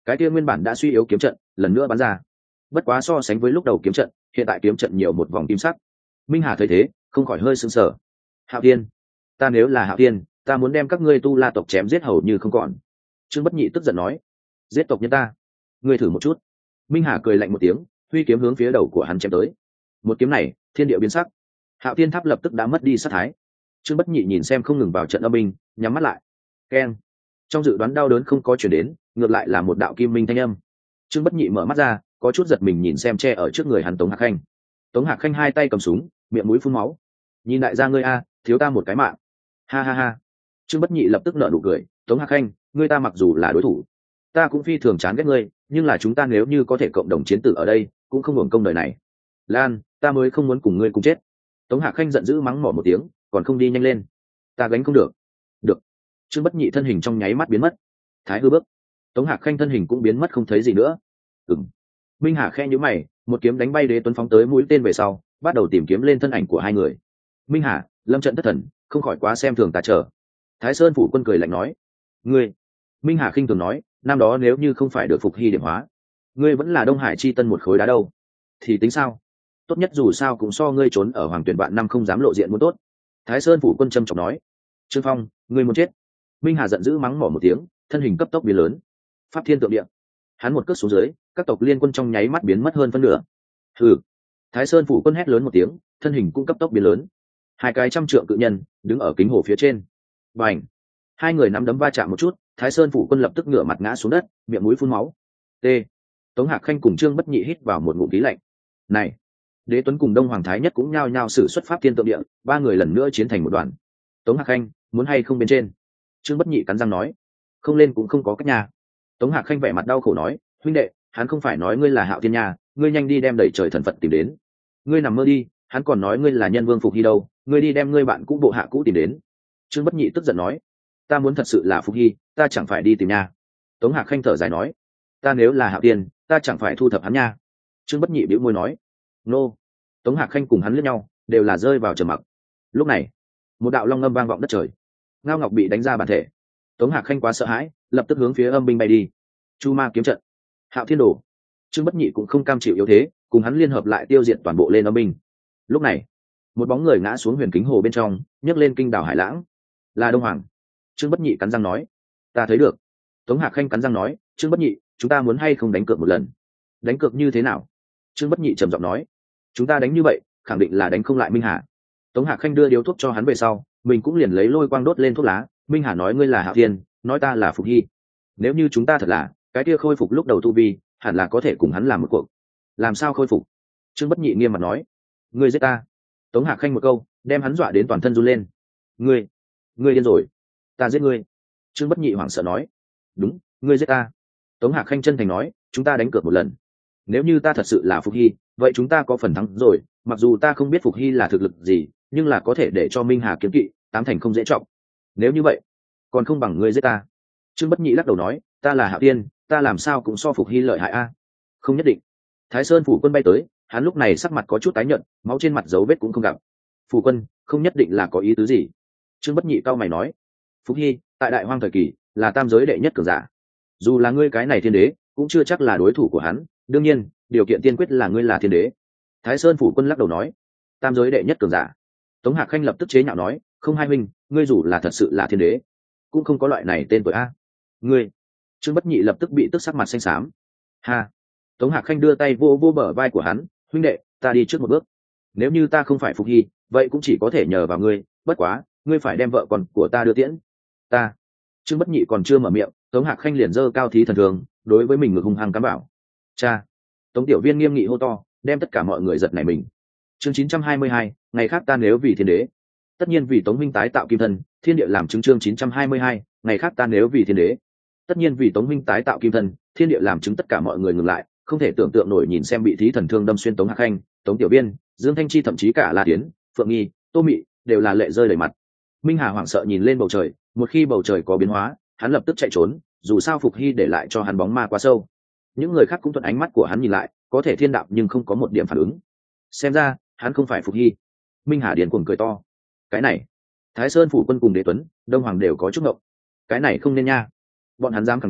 cái kia nguyên bản đã suy yếu kiếm trận lần nữa bắn ra. Bất quá so sánh với lúc đầu kiếm trận, hiện tại kiếm trận nhiều một vòng kim sắc. Minh Hà thấy thế không khỏi hơi sững sờ. Hạo Thiên, ta nếu là Hạo Thiên, ta muốn đem các ngươi Tu La tộc chém giết hầu như không còn. Trương Bất Nhị tức giận nói, giết tộc nhân ta, ngươi thử một chút. Minh Hà cười lạnh một tiếng, huy kiếm hướng phía đầu của hắn chém tới. Một kiếm này thiên địa biến sắc, Hạo Thiên tháp lập tức đã mất đi sát thái. Trương Bất Nhị nhìn xem không ngừng vào trận âm binh, nhắm mắt lại. Keng. Trong dự đoán đau đớn không có chuyển đến, ngược lại là một đạo kim minh thanh âm. Trương Bất Nhị mở mắt ra, có chút giật mình nhìn xem che ở trước người hắn Tống Hạc Khanh. Tống Hạc Khanh hai tay cầm súng, miệng mũi phun máu. Nhìn đại gia ngươi a, thiếu ta một cái mạng. Ha ha ha. Trương Bất Nhị lập tức nở nụ cười, Tống Hạc Khanh, ngươi ta mặc dù là đối thủ, ta cũng phi thường chán ghét ngươi, nhưng là chúng ta nếu như có thể cộng đồng chiến tử ở đây, cũng không hưởng công đời này. Lan, ta mới không muốn cùng ngươi cùng chết. Tống Hạc Khanh giận dữ mắng mỏ một tiếng, còn không đi nhanh lên, ta gánh không được. Được. Trương Bất Nhị thân hình trong nháy mắt biến mất. Thái hư bước. Tống Hạc Khanh thân hình cũng biến mất không thấy gì nữa. Ừm. Minh Hà khe nhíu mày, một kiếm đánh bay Đế Tuấn phóng tới mũi tên về sau, bắt đầu tìm kiếm lên thân ảnh của hai người. Minh Hà, lâm trận thất thần, không khỏi quá xem thường ta chờ. Thái Sơn phủ quân cười lạnh nói, ngươi. Minh Hà khinh thường nói, năm đó nếu như không phải được Phục Hy điểm hóa, ngươi vẫn là Đông Hải chi tân một khối đá đâu, thì tính sao? Tốt nhất dù sao cũng so ngươi trốn ở Hoàng Tuyển vạn năm không dám lộ diện muốn tốt. Thái Sơn phủ quân trầm trọng nói, Trương Phong, ngươi muốn chết. Minh Hà giận dữ mắng mỏ một tiếng, thân hình cấp tốc biến lớn. Pháp thiên tượng địa, hắn một cước xuống dưới, các tộc liên quân trong nháy mắt biến mất hơn phân nửa. Hừ. Thái Sơn phủ quân hét lớn một tiếng, thân hình cũng cấp tốc biến lớn. Hai cái trăm trượng cự nhân đứng ở kính hồ phía trên. Bành. Hai người nắm đấm va chạm một chút, Thái Sơn phủ quân lập tức ngửa mặt ngã xuống đất, miệng mũi phun máu. T. Tống Hạc Khanh cùng Trương Bất Nhị hít vào một ngụm khí lạnh. Này, Đế Tuấn cùng Đông Hoàng Thái Nhất cũng nhao nhao sử xuất pháp thiên tượng địa, ba người lần nữa chiến thành một đoàn. Tống Hạc Khanh, muốn hay không bên trên? Trương Bất Nhị cắn răng nói, không lên cũng không có cách nhà. Tống Hạc Khanh vẻ mặt đau khổ nói, huynh đệ, hắn không phải nói ngươi là Hạo Thiên nhà, ngươi nhanh đi đem đẩy trời thần Phật tìm đến. Ngươi nằm mơ đi, hắn còn nói ngươi là nhân vương Phục Hy đâu, ngươi đi đem ngươi bạn cũ bộ hạ cũ tìm đến. Trương Bất Nhị tức giận nói, ta muốn thật sự là Phục Hy, ta chẳng phải đi tìm nhà. Tống Hạc Khanh thở dài nói, ta nếu là Hạo Thiên, ta chẳng phải thu thập hắn nha. Trương Bất Nhị bĩu môi nói, nô. Tống Hạc Khanh cùng hắn liếc nhau, đều là rơi vào trầm mặc. Lúc này, một đạo long ngâm vang vọng đất trời. Ngao Ngọc bị đánh ra bản thể. Tống Hạc Khanh quá sợ hãi, lập tức hướng phía âm binh bay đi. Chu Ma kiếm trận, Hạo Thiên đồ. Trương Bất Nhị cũng không cam chịu yếu thế, cùng hắn liên hợp lại tiêu diệt toàn bộ lên âm binh. Lúc này, một bóng người ngã xuống huyền kính hồ bên trong, nhấc lên kinh đảo hải lãng. Là Đông Hoàng. Trương Bất Nhị cắn răng nói, ta thấy được. Tống Hạc Khanh cắn răng nói, Trương Bất Nhị, chúng ta muốn hay không đánh cược một lần? Đánh cược như thế nào? Trương Bất Nhị trầm giọng nói, chúng ta đánh như vậy, khẳng định là đánh không lại Minh Hà. Tống Hạc Khanh đưa điếu thuốc cho hắn về sau, mình cũng liền lấy lôi quang đốt lên thuốc lá. Minh Hà nói ngươi là Hạo Thiên, nói ta là Phục Hy. Nếu như chúng ta thật là cái kia khôi phục lúc đầu tu vi, hẳn là có thể cùng hắn làm một cuộc. Làm sao khôi phục? Trương Bất Nhị nghiêm mặt nói, ngươi giết ta. Tống Hạc Khanh một câu, đem hắn dọa đến toàn thân run lên. Ngươi, ngươi điên rồi, ta giết ngươi. Trương Bất Nhị hoảng sợ nói, đúng, ngươi giết ta. Tống Hạc Khanh chân thành nói, chúng ta đánh cược một lần. Nếu như ta thật sự là Phục Hy, vậy chúng ta có phần thắng rồi. Mặc dù ta không biết Phục Hy là thực lực gì, nhưng là có thể để cho Minh Hà kiếm kỵ tám thành không dễ trọng. Nếu như vậy, còn không bằng ngươi giết ta. Trương Bất Nhị lắc đầu nói, ta là Hạo Thiên, ta làm sao cũng so Phục Hy lợi hại a. Không nhất định. Thái Sơn phủ quân bay tới, hắn lúc này sắc mặt có chút tái nhợt, máu trên mặt dấu vết cũng không gặp. Phủ quân, không nhất định là có ý tứ gì. Trương Bất Nhị cau mày nói, Phục Hy tại Đại Hoang thời kỳ là tam giới đệ nhất cường giả, dù là ngươi cái này thiên đế cũng chưa chắc là đối thủ của hắn. Đương nhiên, điều kiện tiên quyết là ngươi là thiên đế. Thái Sơn phủ quân lắc đầu nói, tam giới đệ nhất cường giả. Tống Hạc Khanh lập tức chế nhạo nói, không hai huynh, ngươi dù là thật sự là thiên đế, cũng không có loại này tên tuổi a. Ngươi. Trương Bất Nhị lập tức bị tức sắc mặt xanh xám. Ha. Tống Hạc Khanh đưa tay vô vô bờ vai của hắn, huynh đệ, ta đi trước một bước. Nếu như ta không phải Phục Hy, vậy cũng chỉ có thể nhờ vào ngươi, bất quá, ngươi phải đem vợ con của ta đưa tiễn. Ta. Trương Bất Nhị còn chưa mở miệng, Tống Hạc Khanh liền giơ cao thí thần thường, đối với mình ngực hung hăng cắm bảo. Cha. Tống Tiểu Viên nghiêm nghị hô to, đem tất cả mọi người giật nảy mình. Chương chín trăm hai mươi hai, ngày khác ta nếu vì thiên đế. Tất nhiên vì Tống Minh tái tạo kim thân, thiên địa làm chứng. Chương chín trăm hai mươi hai, ngày khác ta nếu vì thiên đế. Tất nhiên vì Tống Minh tái tạo kim thân, thiên địa làm chứng. Tất cả mọi người ngừng lại, không thể tưởng tượng nổi nhìn xem bị thí thần thương đâm xuyên Tống Hạc Khanh, Tống Tiểu Viên, Dương Thanh Chi, thậm chí cả La Tiến, Phượng Nghi, Tô Mị đều là lệ rơi đầy mặt. Minh Hà hoảng sợ nhìn lên bầu trời, một khi bầu trời có biến hóa, hắn lập tức chạy trốn, dù sao Phục Hy để lại cho hắn bóng ma quá sâu. Những người khác cũng thuận ánh mắt của hắn nhìn lại, có thể thiên đạo nhưng không có một điểm phản ứng. Xem ra hắn không phải Phục Hy. Minh Hà điền cuồng cười to, cái này Thái Sơn phủ quân cùng Đế Tuấn, Đông Hoàng đều có chút ngộng. Cái này không nên nha. Bọn hắn dám khẳng định Tống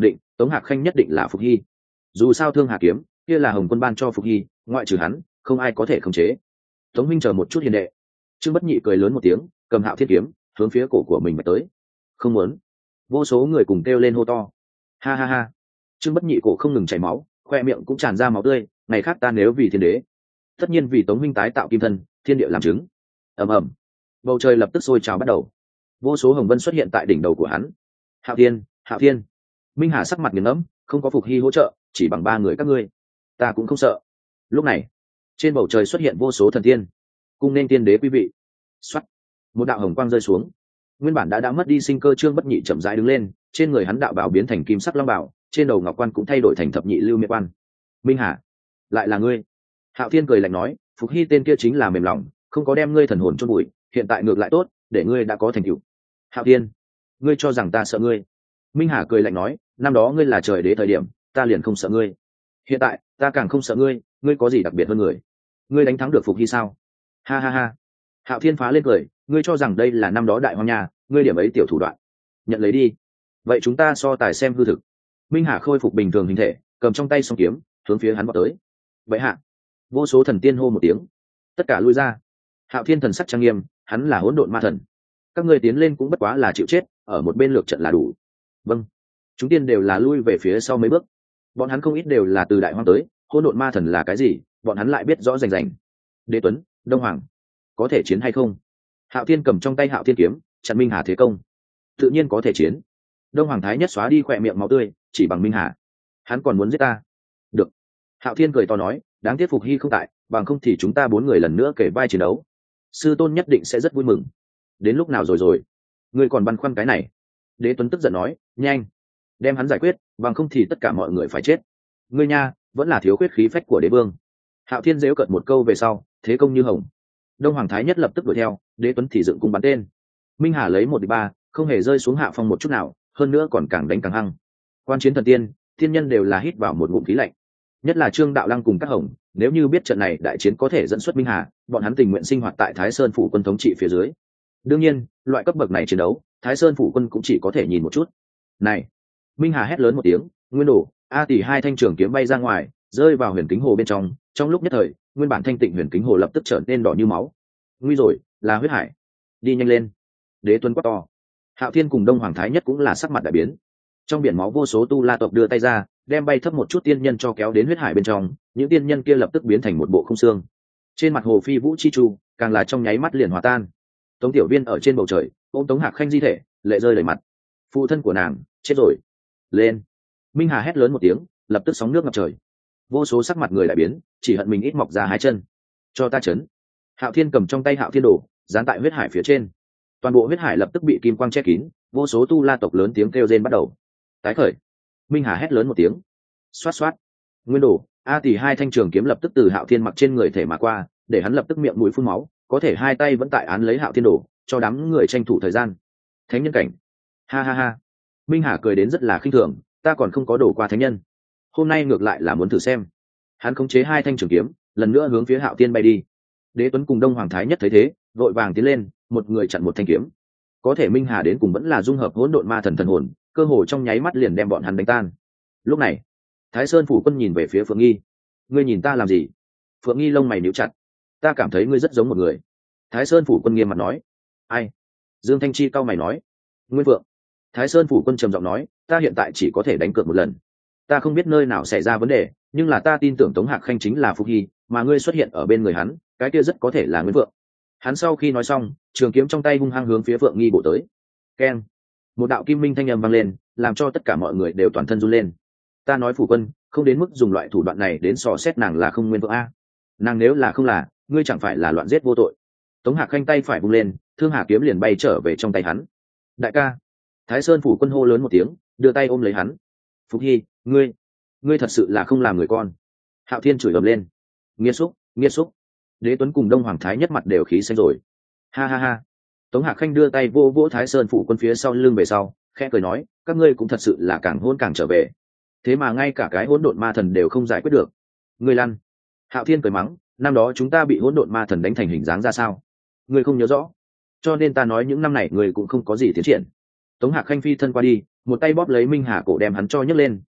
tống hạc khanh nhất định là phục hy. Dù sao thương hà kiếm kia là hồng quân ban cho phục hy, ngoại trừ hắn không ai có thể khống chế. Tống minh chờ một chút hiền đệ. Trương Bất Nhị cười lớn một tiếng, cầm Hạo Thiên kiếm hướng phía cổ của mình mà tới. Không muốn. Vô số người cùng kêu lên hô to. Ha ha ha. Trương Bất Nhị cổ không ngừng chảy máu, khoe miệng cũng tràn ra máu tươi. Ngày khác ta nếu vì thiên đế, tất nhiên vì Tống minh tái tạo kim thân, thiên địa làm chứng. Ầm ầm. Bầu trời lập tức sôi trào bắt đầu. Vô số hồng vân xuất hiện tại đỉnh đầu của hắn. Hạo Thiên, Hạo Thiên. Minh Hà sắc mặt nghiền ngẫm, không có phục hy hỗ trợ, chỉ bằng ba người các ngươi, ta cũng không sợ. Lúc này, trên bầu trời xuất hiện vô số thần tiên, cung nên tiên đế quý vị. Xoát, một đạo hồng quang rơi xuống. Nguyên bản đã đã mất đi sinh cơ Trương Bất Nhị chậm rãi đứng lên, trên người hắn đạo bảo biến thành kim sắc long bảo, trên đầu ngọc quan cũng thay đổi thành thập nhị lưu miệt quan. Minh Hà, lại là ngươi? Hạo Thiên cười lạnh nói, phục hy tên kia chính là mềm lòng, không có đem ngươi thần hồn chôn bụi, hiện tại ngược lại tốt, để ngươi đã có thành tựu. Hạo Thiên, ngươi cho rằng ta sợ ngươi? Minh Hà cười lạnh nói, năm đó ngươi là trời đế thời điểm, ta liền không sợ ngươi. Hiện tại, ta càng không sợ ngươi, ngươi có gì đặc biệt hơn người? Ngươi đánh thắng được phục hy sao? Ha ha ha. Hạo Thiên phá lên cười, ngươi cho rằng đây là năm đó đại hoang nha, ngươi điểm ấy tiểu thủ đoạn, nhận lấy đi. Vậy chúng ta so tài xem hư thực. Minh Hà khôi phục bình thường hình thể, cầm trong tay song kiếm, hướng phía hắn vọt tới. Vậy hạ, vô số thần tiên hô một tiếng, tất cả lui ra. Hạo Thiên thần sắc trang nghiêm, hắn là hỗn độn ma thần, các ngươi tiến lên cũng bất quá là chịu chết, ở một bên lược trận là đủ. Vâng. Chúng tiên đều là lui về phía sau mấy bước. Bọn hắn không ít đều là từ đại hoang tới, hỗn độn ma thần là cái gì, bọn hắn lại biết rõ rành rành. Đế Tuấn, Đông Hoàng, có thể chiến hay không? Hạo Thiên cầm trong tay Hạo Thiên kiếm, chặn Minh Hà thế công. Tự nhiên có thể chiến. Đông Hoàng thái nhất xóa đi khỏe miệng máu tươi, chỉ bằng Minh Hà, hắn còn muốn giết ta. Được. Hạo Thiên cười to nói, đáng tiếc phục hy không tại, bằng không thì chúng ta bốn người lần nữa kể vai chiến đấu. Sư tôn nhất định sẽ rất vui mừng. Đến lúc nào rồi rồi? Ngươi còn băn khoăn cái này? Đế Tuấn tức giận nói, nhanh, đem hắn giải quyết, bằng không thì tất cả mọi người phải chết. Ngươi nha, vẫn là thiếu khuyết khí phách của đế vương. Hạo Thiên giễu cợt một câu về sau, thế công như hồng. Đông Hoàng thái nhất lập tức đuổi theo, Đế Tuấn thì dựng cung bắn tên. Minh Hà lấy một địch ba, không hề rơi xuống hạ phong một chút nào, hơn nữa còn càng đánh càng hăng. Quan chiến thần tiên, thiên nhân đều là hít vào một ngụm khí lạnh. Nhất là Trương Đạo Lăng cùng các hồng, nếu như biết trận này đại chiến có thể dẫn xuất Minh Hà, bọn hắn tình nguyện sinh hoạt tại Thái Sơn phủ quân thống trị phía dưới. Đương nhiên, loại cấp bậc này chiến đấu, Thái Sơn phủ quân cũng chỉ có thể nhìn một chút. Này! Minh Hà hét lớn một tiếng, nguyên đổ, a tỷ hai thanh trường kiếm bay ra ngoài, rơi vào huyền kính hồ bên trong. Trong lúc nhất thời, nguyên bản thanh tịnh huyền kính hồ lập tức trở nên đỏ như máu. Nguy rồi, là huyết hải! Đi nhanh lên! Đế Tuấn quát to. Hạo Thiên cùng Đông Hoàng thái nhất cũng là sắc mặt đại biến. Trong biển máu vô số tu la tộc đưa tay ra, đem bay thấp một chút tiên nhân cho kéo đến huyết hải bên trong. Những tiên nhân kia lập tức biến thành một bộ không xương. Trên mặt hồ phi vũ chi chu, càng là trong nháy mắt liền hòa tan. Tống Tiểu Viên ở trên bầu trời ôm Tống Hạc Khanh di thể, lệ rơi đầy mặt. Phụ thân của nàng chết rồi. Lên! Minh Hà hét lớn một tiếng, lập tức sóng nước ngập trời. Vô số sắc mặt người đại biến, chỉ hận mình ít mọc ra hai chân. Cho ta chấn! Hạo Thiên cầm trong tay Hạo Thiên Đồ, dán tại huyết hải phía trên. Toàn bộ huyết hải lập tức bị kim quang che kín, vô số tu la tộc lớn tiếng kêu rên bắt đầu. Tái khởi! Minh Hà hét lớn một tiếng. Xoát xoát! Nguyên Đồ, a tỷ hai thanh trường kiếm lập tức từ Hạo Thiên mặc trên người thể mà qua, để hắn lập tức miệng mũi phun máu, có thể hai tay vẫn tại án lấy Hạo Thiên Đồ, cho đám người tranh thủ thời gian. Thánh nhân cảnh! Ha ha ha! Minh Hà cười đến rất là khinh thường, ta còn không có đổ qua thánh nhân, hôm nay ngược lại là muốn thử xem. Hắn khống chế hai thanh trường kiếm, lần nữa hướng phía Hạo Thiên bay đi. Đế Tuấn cùng Đông Hoàng thái nhất thấy thế, vội vàng tiến lên, một người chặn một thanh kiếm. Có thể Minh Hà đến cùng vẫn là dung hợp hỗn độn ma thần thần hồn, cơ hồ trong nháy mắt liền đem bọn hắn đánh tan. Lúc này, Thái Sơn phủ quân nhìn về phía Phượng Nghi. Ngươi nhìn ta làm gì? Phượng Nghi lông mày nhíu chặt. Ta cảm thấy ngươi rất giống một người. Thái Sơn phủ quân nghiêm mặt nói. Ai? Dương Thanh Chi cau mày nói. Nguyên Phượng. Thái Sơn phủ quân trầm giọng nói, ta hiện tại chỉ có thể đánh cược một lần. Ta không biết nơi nào xảy ra vấn đề, nhưng là ta tin tưởng Tống Hạc Khanh chính là Phục Hy, mà ngươi xuất hiện ở bên người hắn, cái kia rất có thể là Nguyên Phượng. Hắn sau khi nói xong, trường kiếm trong tay hung hăng hướng phía Phượng Nghi bổ tới. Keng! Một đạo kim minh thanh âm vang lên, làm cho tất cả mọi người đều toàn thân run lên. Ta nói phủ quân, không đến mức dùng loại thủ đoạn này đến dò xét nàng là không Nguyên Phượng a. Nàng nếu là không là, ngươi chẳng phải là loạn giết vô tội. Tống Hạc Khanh tay phải vung lên, thương hà kiếm liền bay trở về trong tay hắn. Đại ca! Thái Sơn phủ quân hô lớn một tiếng, đưa tay ôm lấy hắn. Phục Hy, ngươi, ngươi thật sự là không làm người con. Hạo Thiên chửi ầm lên. Nghiệt xúc, nghiệt xúc. Đế Tuấn cùng Đông Hoàng thái nhất mặt đều khí xanh rồi. Ha ha ha. Tống Hạc Khanh đưa tay vô vỗ Thái Sơn phủ quân phía sau lưng về sau, khẽ cười nói, các ngươi cũng thật sự là càng hôn càng trở về. Thế mà ngay cả cái hỗn độn ma thần đều không giải quyết được. Ngươi lăn. Hạo Thiên cười mắng, năm đó chúng ta bị hỗn độn ma thần đánh thành hình dáng ra sao? Ngươi không nhớ rõ. Cho nên ta nói những năm này ngươi cũng không có gì tiến triển. Tống Hạc Khanh phi thân qua đi, một tay bóp lấy Minh Hà cổ đem hắn cho nhấc lên,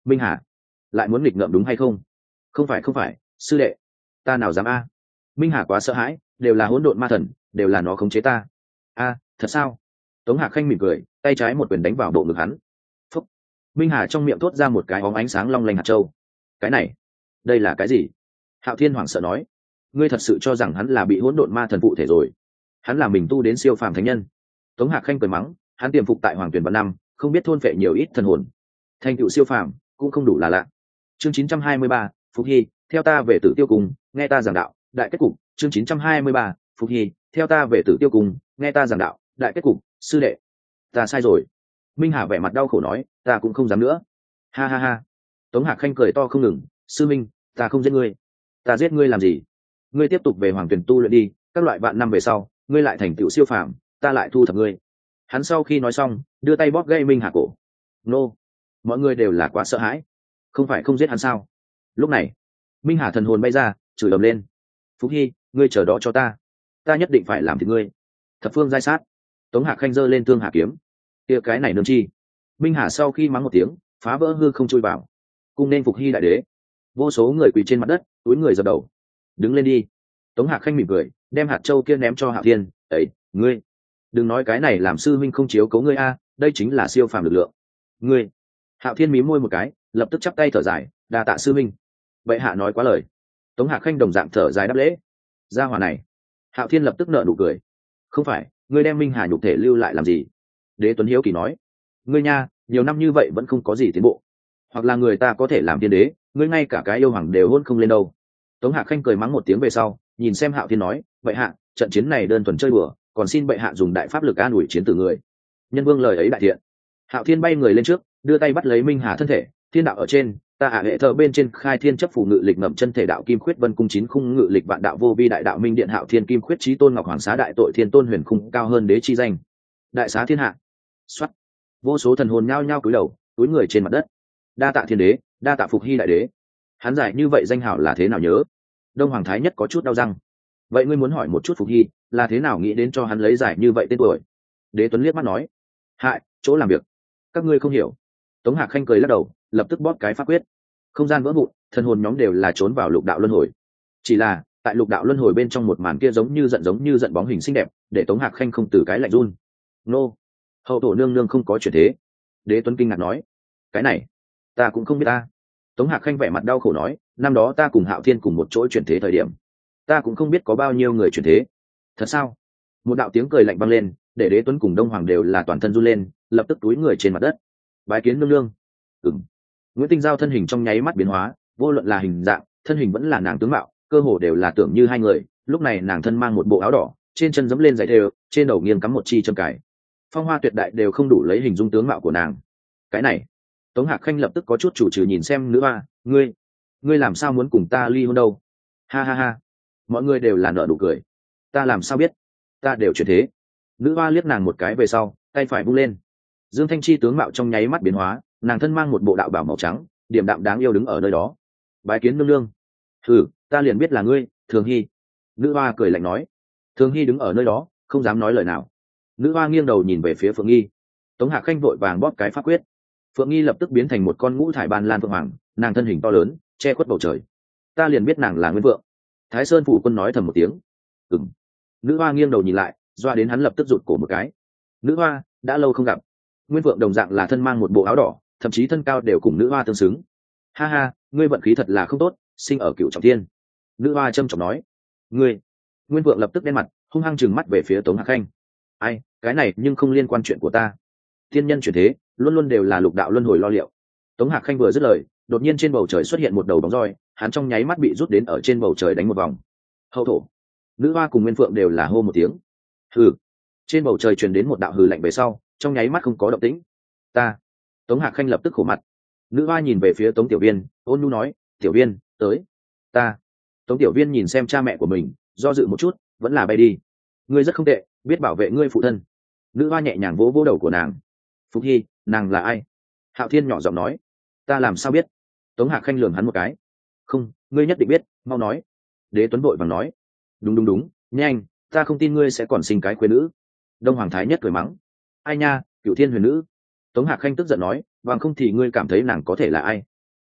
Minh Hà lại muốn nghịch ngợm đúng hay không? Không phải không phải, sư đệ, ta nào dám a. Minh Hà quá sợ hãi, đều là hỗn độn ma thần, đều là nó khống chế ta. A, thật sao? Tống Hạc Khanh mỉm cười, tay trái một quyền đánh vào bộ ngực hắn. Phúc. Minh Hà trong miệng thốt ra một cái bóng ánh sáng long lanh hạt châu. Cái này, đây là cái gì? Hạo Thiên hoảng sợ nói, ngươi thật sự cho rằng hắn là bị hỗn độn ma thần phụ thể rồi? Hắn là mình tu đến siêu phàm thánh nhân. Tống Hạc Khanh cười mắng, hắn tiềm phục tại Hoàng Tuyền vạn năm, không biết thôn phệ nhiều ít thần hồn, thành tựu siêu phàm cũng không đủ là lạ. Chương chín trăm hai mươi ba, Phúc Hy, theo ta về Tử Tiêu Cung, nghe ta giảng đạo, đại kết cục. Chương chín trăm hai mươi ba, Phúc Hy, theo ta về Tử Tiêu Cung, nghe ta giảng đạo, đại kết cục. Sư đệ, ta sai rồi. Minh Hà vẻ mặt đau khổ nói, ta cũng không dám nữa. Ha ha ha. Tống Hạc Khanh cười to không ngừng, sư minh, ta không giết ngươi. Ta giết ngươi làm gì? Ngươi tiếp tục về Hoàng Tuyền tu luyện đi, các loại vạn năm về sau, ngươi lại thành tựu siêu phàm, ta lại thu thập ngươi. Hắn sau khi nói xong, đưa tay bóp gây Minh Hà cổ. Nô, mọi người đều là quá sợ hãi. Không phải không giết hắn sao? Lúc này, Minh Hà thần hồn bay ra, chửi ầm lên. Phúc Hy, ngươi chờ đó cho ta, ta nhất định phải làm thịt ngươi. Thập phương giai sát. Tống Hạc Khanh giơ lên thương hà kiếm. Kia cái này nương chi? Minh Hà sau khi mắng một tiếng, phá vỡ hư không chui vào. Cung nên Phục Hy đại đế. Vô số người quỳ trên mặt đất, túi người dập đầu. Đứng lên đi. Tống Hạc Khanh mỉm cười, đem hạt châu kia ném cho Hạo Thiên. Ấy, ngươi, đừng nói cái này làm sư huynh không chiếu cố ngươi a, đây chính là siêu phàm lực lượng. Ngươi. Hạo Thiên mím môi một cái, lập tức chắp tay thở dài, đa tạ sư huynh. Vậy hạ nói quá lời. Tống Hạc Khanh đồng dạng thở dài đáp lễ. Gia hỏa này. Hạo Thiên lập tức nở nụ cười. Không phải, ngươi đem Minh Hà nhục thể lưu lại làm gì? Đế Tuấn hiếu kỳ nói. Ngươi nha, nhiều năm như vậy vẫn không có gì tiến bộ. Hoặc là người ta có thể làm tiên đế, ngươi ngay cả cái yêu hoàng đều hôn không lên đâu. Tống Hạc Khanh cười mắng một tiếng về sau, nhìn xem Hạo Thiên nói, vậy hạ, trận chiến này đơn thuần chơi bừa, còn xin bệ hạ dùng đại pháp lực an ủi chiến tử người. Nhân vương lời ấy đại thiện. Hạo Thiên bay người lên trước, đưa tay bắt lấy Minh Hà thân thể. Thiên đạo ở trên, ta ả hệ thờ bên trên khai thiên chấp phù ngự lịch ngậm chân thể đạo kim khuyết vân cung chín khung ngự lịch vạn đạo vô vi đại đạo minh điện Hạo Thiên kim khuyết trí tôn ngọc hoàng xá đại tội thiên tôn huyền khung cao hơn đế chi danh, đại xá thiên hạ. Xoát. Vô số thần hồn nhao nhao cúi đầu, túi người trên mặt đất. Đa tạ thiên đế, đa tạ Phục Hy đại đế. Hắn giải như vậy danh hảo là thế nào nhớ? Đông Hoàng Thái Nhất có chút đau răng. Vậy ngươi muốn hỏi một chút Phục Hy là thế nào nghĩ đến cho hắn lấy giải như vậy tên tuổi? Đế Tuấn liếc mắt nói, hại, chỗ làm việc các ngươi không hiểu. Tống Hạc Khanh cười lắc đầu, lập tức bóp cái pháp quyết. Không gian vỡ vụn, thần hồn nhóm đều là trốn vào lục đạo luân hồi. Chỉ là tại lục đạo luân hồi bên trong một màn kia giống như giận giống như giận bóng hình xinh đẹp, để Tống Hạc Khanh không từ cái lạnh run. Nô, hậu thổ nương nương không có chuyện thế. Đế Tuấn kinh ngạc nói, cái này ta cũng không biết ta. Tống Hạc Khanh vẻ mặt đau khổ nói, năm đó ta cùng Hạo Thiên cùng một chỗ chuyển thế thời điểm, ta cũng không biết có bao nhiêu người chuyển thế. Thật sao? Một đạo tiếng cười lạnh vang lên, để Đế Tuấn cùng Đông Hoàng đều là toàn thân run lên, lập tức túi người trên mặt đất. Bái kiến nương nương. Ừm. Nguyễn Tinh Giao thân hình trong nháy mắt biến hóa, vô luận là hình dạng, thân hình vẫn là nàng tướng mạo, cơ hồ đều là tưởng như hai người. Lúc này nàng thân mang một bộ áo đỏ, trên chân giẫm lên giày thêu, trên đầu nghiêng cắm một chi châm cài. Phong hoa tuyệt đại đều không đủ lấy hình dung tướng mạo của nàng. Cái này, Tống Hạc Khanh lập tức có chút chủ trừ nhìn xem nữ hoa, ngươi, ngươi làm sao muốn cùng ta ly hôn đâu? Ha ha ha. Mọi người đều là nở nụ cười. Ta làm sao biết? Ta đều chuyển thế. Nữ hoa liếc nàng một cái về sau, tay phải vung lên. Dương Thanh Chi tướng mạo trong nháy mắt biến hóa, nàng thân mang một bộ đạo bào màu trắng, điểm đạm đáng yêu đứng ở nơi đó. Bái kiến nương nương. Thử, ta liền biết là ngươi, Thường Hy. Nữ hoa cười lạnh nói. Thường Hy đứng ở nơi đó, không dám nói lời nào. Nữ hoa nghiêng đầu nhìn về phía Phượng Nghi. Tống Hạc Khanh vội vàng bóp cái pháp quyết. Phượng Nghi lập tức biến thành một con ngũ thải ban lan phượng hoàng, nàng thân hình to lớn, che khuất bầu trời. Ta liền biết nàng là Nguyên Vượng. Thái Sơn phủ quân nói thầm một tiếng. Ừm. Nữ hoa nghiêng đầu nhìn lại, doa đến hắn lập tức rụt cổ một cái. Nữ hoa, đã lâu không gặp. Nguyên Vượng đồng dạng là thân mang một bộ áo đỏ, thậm chí thân cao đều cùng nữ hoa tương xứng. Ha ha, ngươi vận khí thật là không tốt, sinh ở Cựu Trọng Thiên. Nữ hoa trâm trọng nói. Ngươi. Nguyên Vượng lập tức đen mặt, hung hăng trừng mắt về phía Tống Hạc Khanh. Ai, cái này nhưng không liên quan chuyện của ta. Thiên nhân chuyển thế, luôn luôn đều là lục đạo luân hồi lo liệu. Tống Hạc Khanh vừa dứt lời, đột nhiên trên bầu trời xuất hiện một đầu bóng roi, hắn trong nháy mắt bị rút đến ở trên bầu trời đánh một vòng. Hậu thổ. Nữ hoa cùng Nguyên Phượng đều là hô một tiếng. Hừ. Trên bầu trời truyền đến một đạo hừ lạnh về sau, trong nháy mắt không có động tĩnh. Ta. Tống Hạc Khanh lập tức khổ mặt. Nữ hoa nhìn về phía Tống Tiểu Viên, ôn nhu nói, Tiểu Viên, tới. Ta. Tống Tiểu Viên nhìn xem cha mẹ của mình, do dự một chút, vẫn là bay đi. Ngươi rất không tệ, biết bảo vệ ngươi phụ thân. Nữ hoa nhẹ nhàng vỗ vỗ đầu của nàng. Phúc Hy, nàng là ai? Hạo Thiên nhỏ giọng nói. Ta làm sao biết? Tống Hạc Khanh lườm hắn một cái. Không, ngươi nhất định biết, mau nói. Đế Tuấn vội vàng nói. Đúng đúng đúng, nhanh, ta không tin ngươi sẽ còn sinh cái quê nữ. Đông Hoàng Thái Nhất cười mắng. Ai nha, Cửu Thiên huyền nữ. Tống Hạc Khanh tức giận nói, bằng không thì ngươi cảm thấy nàng có thể là ai?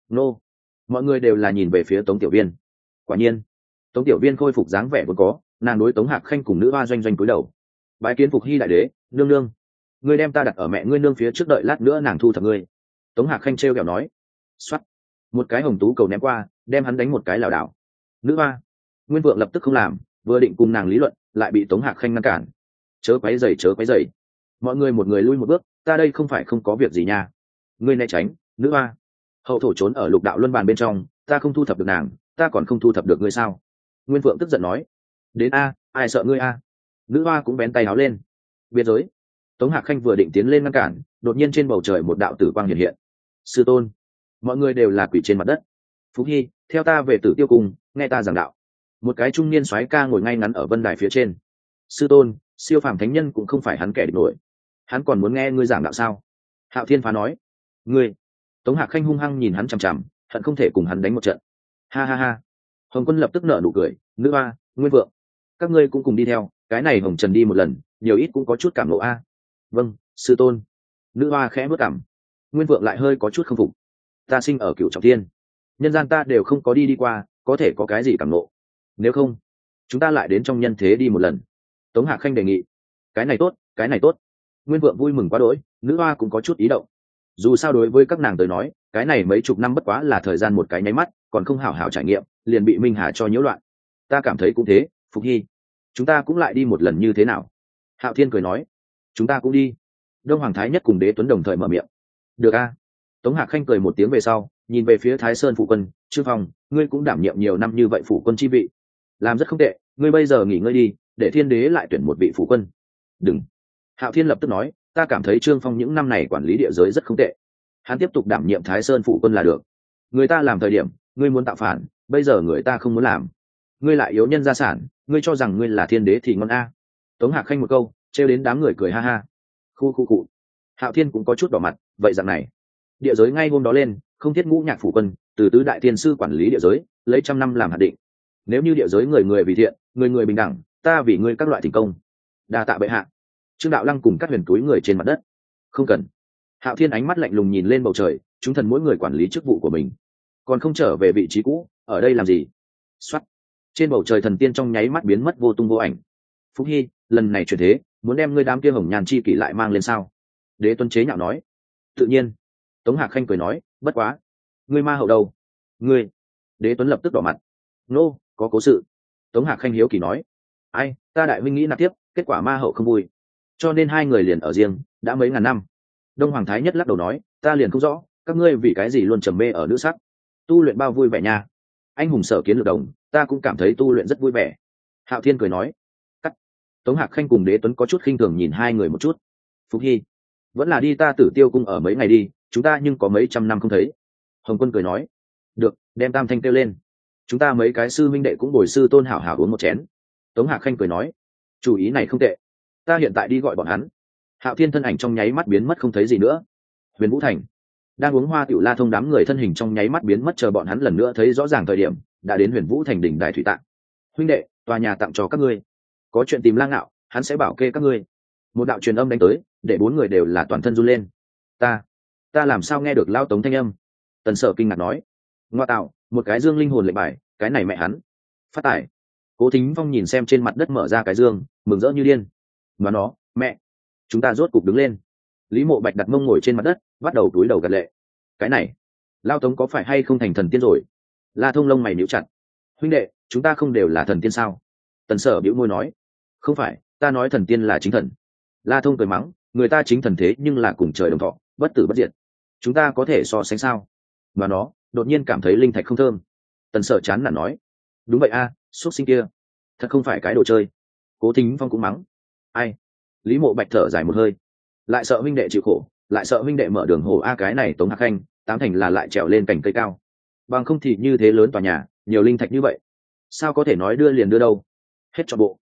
nô mọi người đều là nhìn về phía Tống Tiểu Viên. Quả nhiên Tống Tiểu Viên khôi phục dáng vẻ vốn có, nàng đối Tống Hạc Khanh cùng nữ hoa doanh doanh cúi đầu. Bái kiến Phục Hy đại đế. Nương nương, ngươi đem ta đặt ở mẹ ngươi nương phía trước, đợi lát nữa nàng thu thập ngươi. Tống Hạc Khanh trêu ghẹo nói. Xoắt, một cái hồng tú cầu ném qua, đem hắn đánh một cái lảo đảo. Nữ hoa Nguyên Vượng lập tức không làm, vừa định cùng nàng lý luận, lại bị Tống Hạc Khanh ngăn cản. Chớ quấy rầy, chớ quấy rầy, mọi người một người lui một bước, ta đây không phải không có việc gì nha. Ngươi né tránh. Nữ hoa hậu thổ trốn ở lục đạo luân bàn bên trong, ta không thu thập được nàng, ta còn không thu thập được ngươi sao? Nguyên Vượng tức giận nói. Đến a, ai sợ ngươi a? Nữ hoa cũng bén tay áo lên. Biệt giới. Tống Hạc Khanh vừa định tiến lên ngăn cản, đột nhiên trên bầu trời một đạo tử quang hiện hiện. Sư tôn. Mọi người đều là quỷ trên mặt đất. Phúc Hy, theo ta về Tử Tiêu Cung, nghe ta giảng đạo. Một cái trung niên soái ca ngồi ngay ngắn ở vân đài phía trên. Sư tôn, siêu phàm thánh nhân cũng không phải hắn kẻ địch nổi, hắn còn muốn nghe ngươi giảng đạo sao? Hạo Thiên phá nói. Ngươi. Tống Hạc Khanh hung hăng nhìn hắn chằm chằm, hận không thể cùng hắn đánh một trận. Ha ha ha. Hồng Quân lập tức nở nụ cười. Nữ hoa, Nguyên Vượng, các ngươi cũng cùng đi theo, cái này Hồng Trần đi một lần, nhiều ít cũng có chút cảm nộ a. Vâng, sư tôn. Nữ hoa khẽ bước cảm. Nguyên Vượng lại hơi có chút không phục. Ta sinh ở Cửu Trọng Thiên, nhân gian ta đều không có đi đi qua, có thể có cái gì cảm nộ? Nếu không, chúng ta lại đến trong nhân thế đi một lần. Tống Hạc Khanh đề nghị. Cái này tốt, cái này tốt. Nguyên Vượng vui mừng quá đỗi, nữ hoa cũng có chút ý động. Dù sao đối với các nàng tới nói, cái này mấy chục năm bất quá là thời gian một cái nháy mắt, còn không hảo hảo trải nghiệm, liền bị Minh Hà cho nhiễu loạn. Ta cảm thấy cũng thế, Phục Hy, chúng ta cũng lại đi một lần như thế nào? Hạo Thiên cười nói. Chúng ta cũng đi. Đông Hoàng Thái Nhất cùng Đế Tuấn đồng thời mở miệng. Được a. Tống Hạc Khanh cười một tiếng về sau, nhìn về phía Thái Sơn phụ quân. Trương Phong, ngươi cũng đảm nhiệm nhiều năm như vậy phụ quân chi vị, làm rất không tệ, ngươi bây giờ nghỉ ngơi đi, để Thiên Đế lại tuyển một vị phụ quân. Đừng. Hạo Thiên lập tức nói, ta cảm thấy Trương Phong những năm này quản lý địa giới rất không tệ, hắn tiếp tục đảm nhiệm Thái Sơn phụ quân là được. Người ta làm thời điểm, ngươi muốn tạo phản, bây giờ người ta không muốn làm, ngươi lại yếu nhân gia sản, ngươi cho rằng ngươi là Thiên Đế thì ngon a. Tống Hạc Khanh một câu, trêu đến đám người cười ha ha. Khu khu cụ. Hạo Thiên cũng có chút đỏ mặt, vậy dạng này, địa giới ngay hôm đó lên, không thiết ngũ nhạc phụ quân, từ tứ đại tiên sư quản lý địa giới, lấy trăm năm làm hạt định. Nếu như địa giới người người vì thiện, người người bình đẳng, ta vì ngươi các loại thành công. Đa tạ bệ hạ. Trương Đạo Lăng cùng các huyền túi người trên mặt đất. Không cần. Hạo Thiên ánh mắt lạnh lùng nhìn lên bầu trời, chúng thần mỗi người quản lý chức vụ của mình, còn không trở về vị trí cũ, ở đây làm gì? Soát. Trên bầu trời thần tiên trong nháy mắt biến mất vô tung vô ảnh. Phúc Hy, lần này chuyển thế, muốn đem ngươi đám kia hồng nhàn chi kỷ lại mang lên sao? Đế Tuấn chế nhạo nói. Tự nhiên. Tống Hạc Khanh cười nói, bất quá, ngươi ma hậu đâu? Ngươi. Đế Tuấn lập tức đỏ mặt. Nô, có cố sự. Tống Hạc Khanh hiếu kỳ nói. Ai, ta đại huynh nghĩ nạp tiếp, kết quả ma hậu không vui, cho nên hai người liền ở riêng đã mấy ngàn năm. Đông Hoàng Thái Nhất lắc đầu nói, ta liền không rõ các ngươi vì cái gì luôn trầm mê ở nữ sắc, tu luyện bao vui vẻ nha. Anh hùng sở kiến lược đồng, ta cũng cảm thấy tu luyện rất vui vẻ. Hạo Thiên cười nói. Cắt. Tống Hạc Khanh cùng Đế Tuấn có chút khinh thường nhìn hai người một chút. Phúc Hy, vẫn là đi ta Tử Tiêu Cung ở mấy ngày đi, chúng ta nhưng có mấy trăm năm không thấy. Hồng Quân cười nói. Được, đem Tam Thanh kêu lên, chúng ta mấy cái sư minh đệ cũng bồi sư tôn hảo hảo uống một chén. Tống Hạc Khanh cười nói. Chủ ý này không tệ, ta hiện tại đi gọi bọn hắn. Hạo Thiên thân ảnh trong nháy mắt biến mất không thấy gì nữa. Huyền Vũ Thành đang uống hoa tiểu La Thông đám người thân hình trong nháy mắt biến mất, chờ bọn hắn lần nữa thấy rõ ràng thời điểm, đã đến Huyền Vũ Thành đỉnh đài thủy tạng. Huynh đệ, tòa nhà tặng cho các ngươi, có chuyện tìm Lang Ngạo, hắn sẽ bảo kê các ngươi. Một đạo truyền âm đánh tới, để bốn người đều là toàn thân run lên. Ta, ta làm sao nghe được Lao Tống thanh âm? Tần Sở kinh ngạc nói. Ngoa tạo, một cái dương linh hồn lệnh bài, cái này mẹ hắn phát tải. Cố Thính Phong nhìn xem trên mặt đất mở ra cái dương, mừng rỡ như điên. Mà nó, mẹ, chúng ta rốt cục đứng lên. Lý Mộ Bạch đặt mông ngồi trên mặt đất, bắt đầu túi đầu gật lệ. Cái này, Lao Tống có phải hay không thành thần tiên rồi? La Thông lông mày níu chặt. Huynh đệ, chúng ta không đều là thần tiên sao? Tần Sở bĩu môi nói. Không phải, ta nói thần tiên là chính thần. La Thông cười mắng, người ta chính thần thế nhưng là cùng trời đồng thọ, bất tử bất diệt, chúng ta có thể so sánh sao? Mà nó đột nhiên cảm thấy linh thạch không thơm. Tần Sở chán nản nói. Đúng vậy a, à, xuất sinh kia, thật không phải cái đồ chơi. Cố Thính Phong cũng mắng. Ai? Lý Mộ Bạch thở dài một hơi, lại sợ huynh đệ chịu khổ, lại sợ huynh đệ mở đường hồ a, cái này Tống Hạc Khanh tám thành là lại trèo lên cành cây cao, bằng không thì như thế lớn tòa nhà, nhiều linh thạch như vậy, sao có thể nói đưa liền đưa đâu? Hết trọn bộ.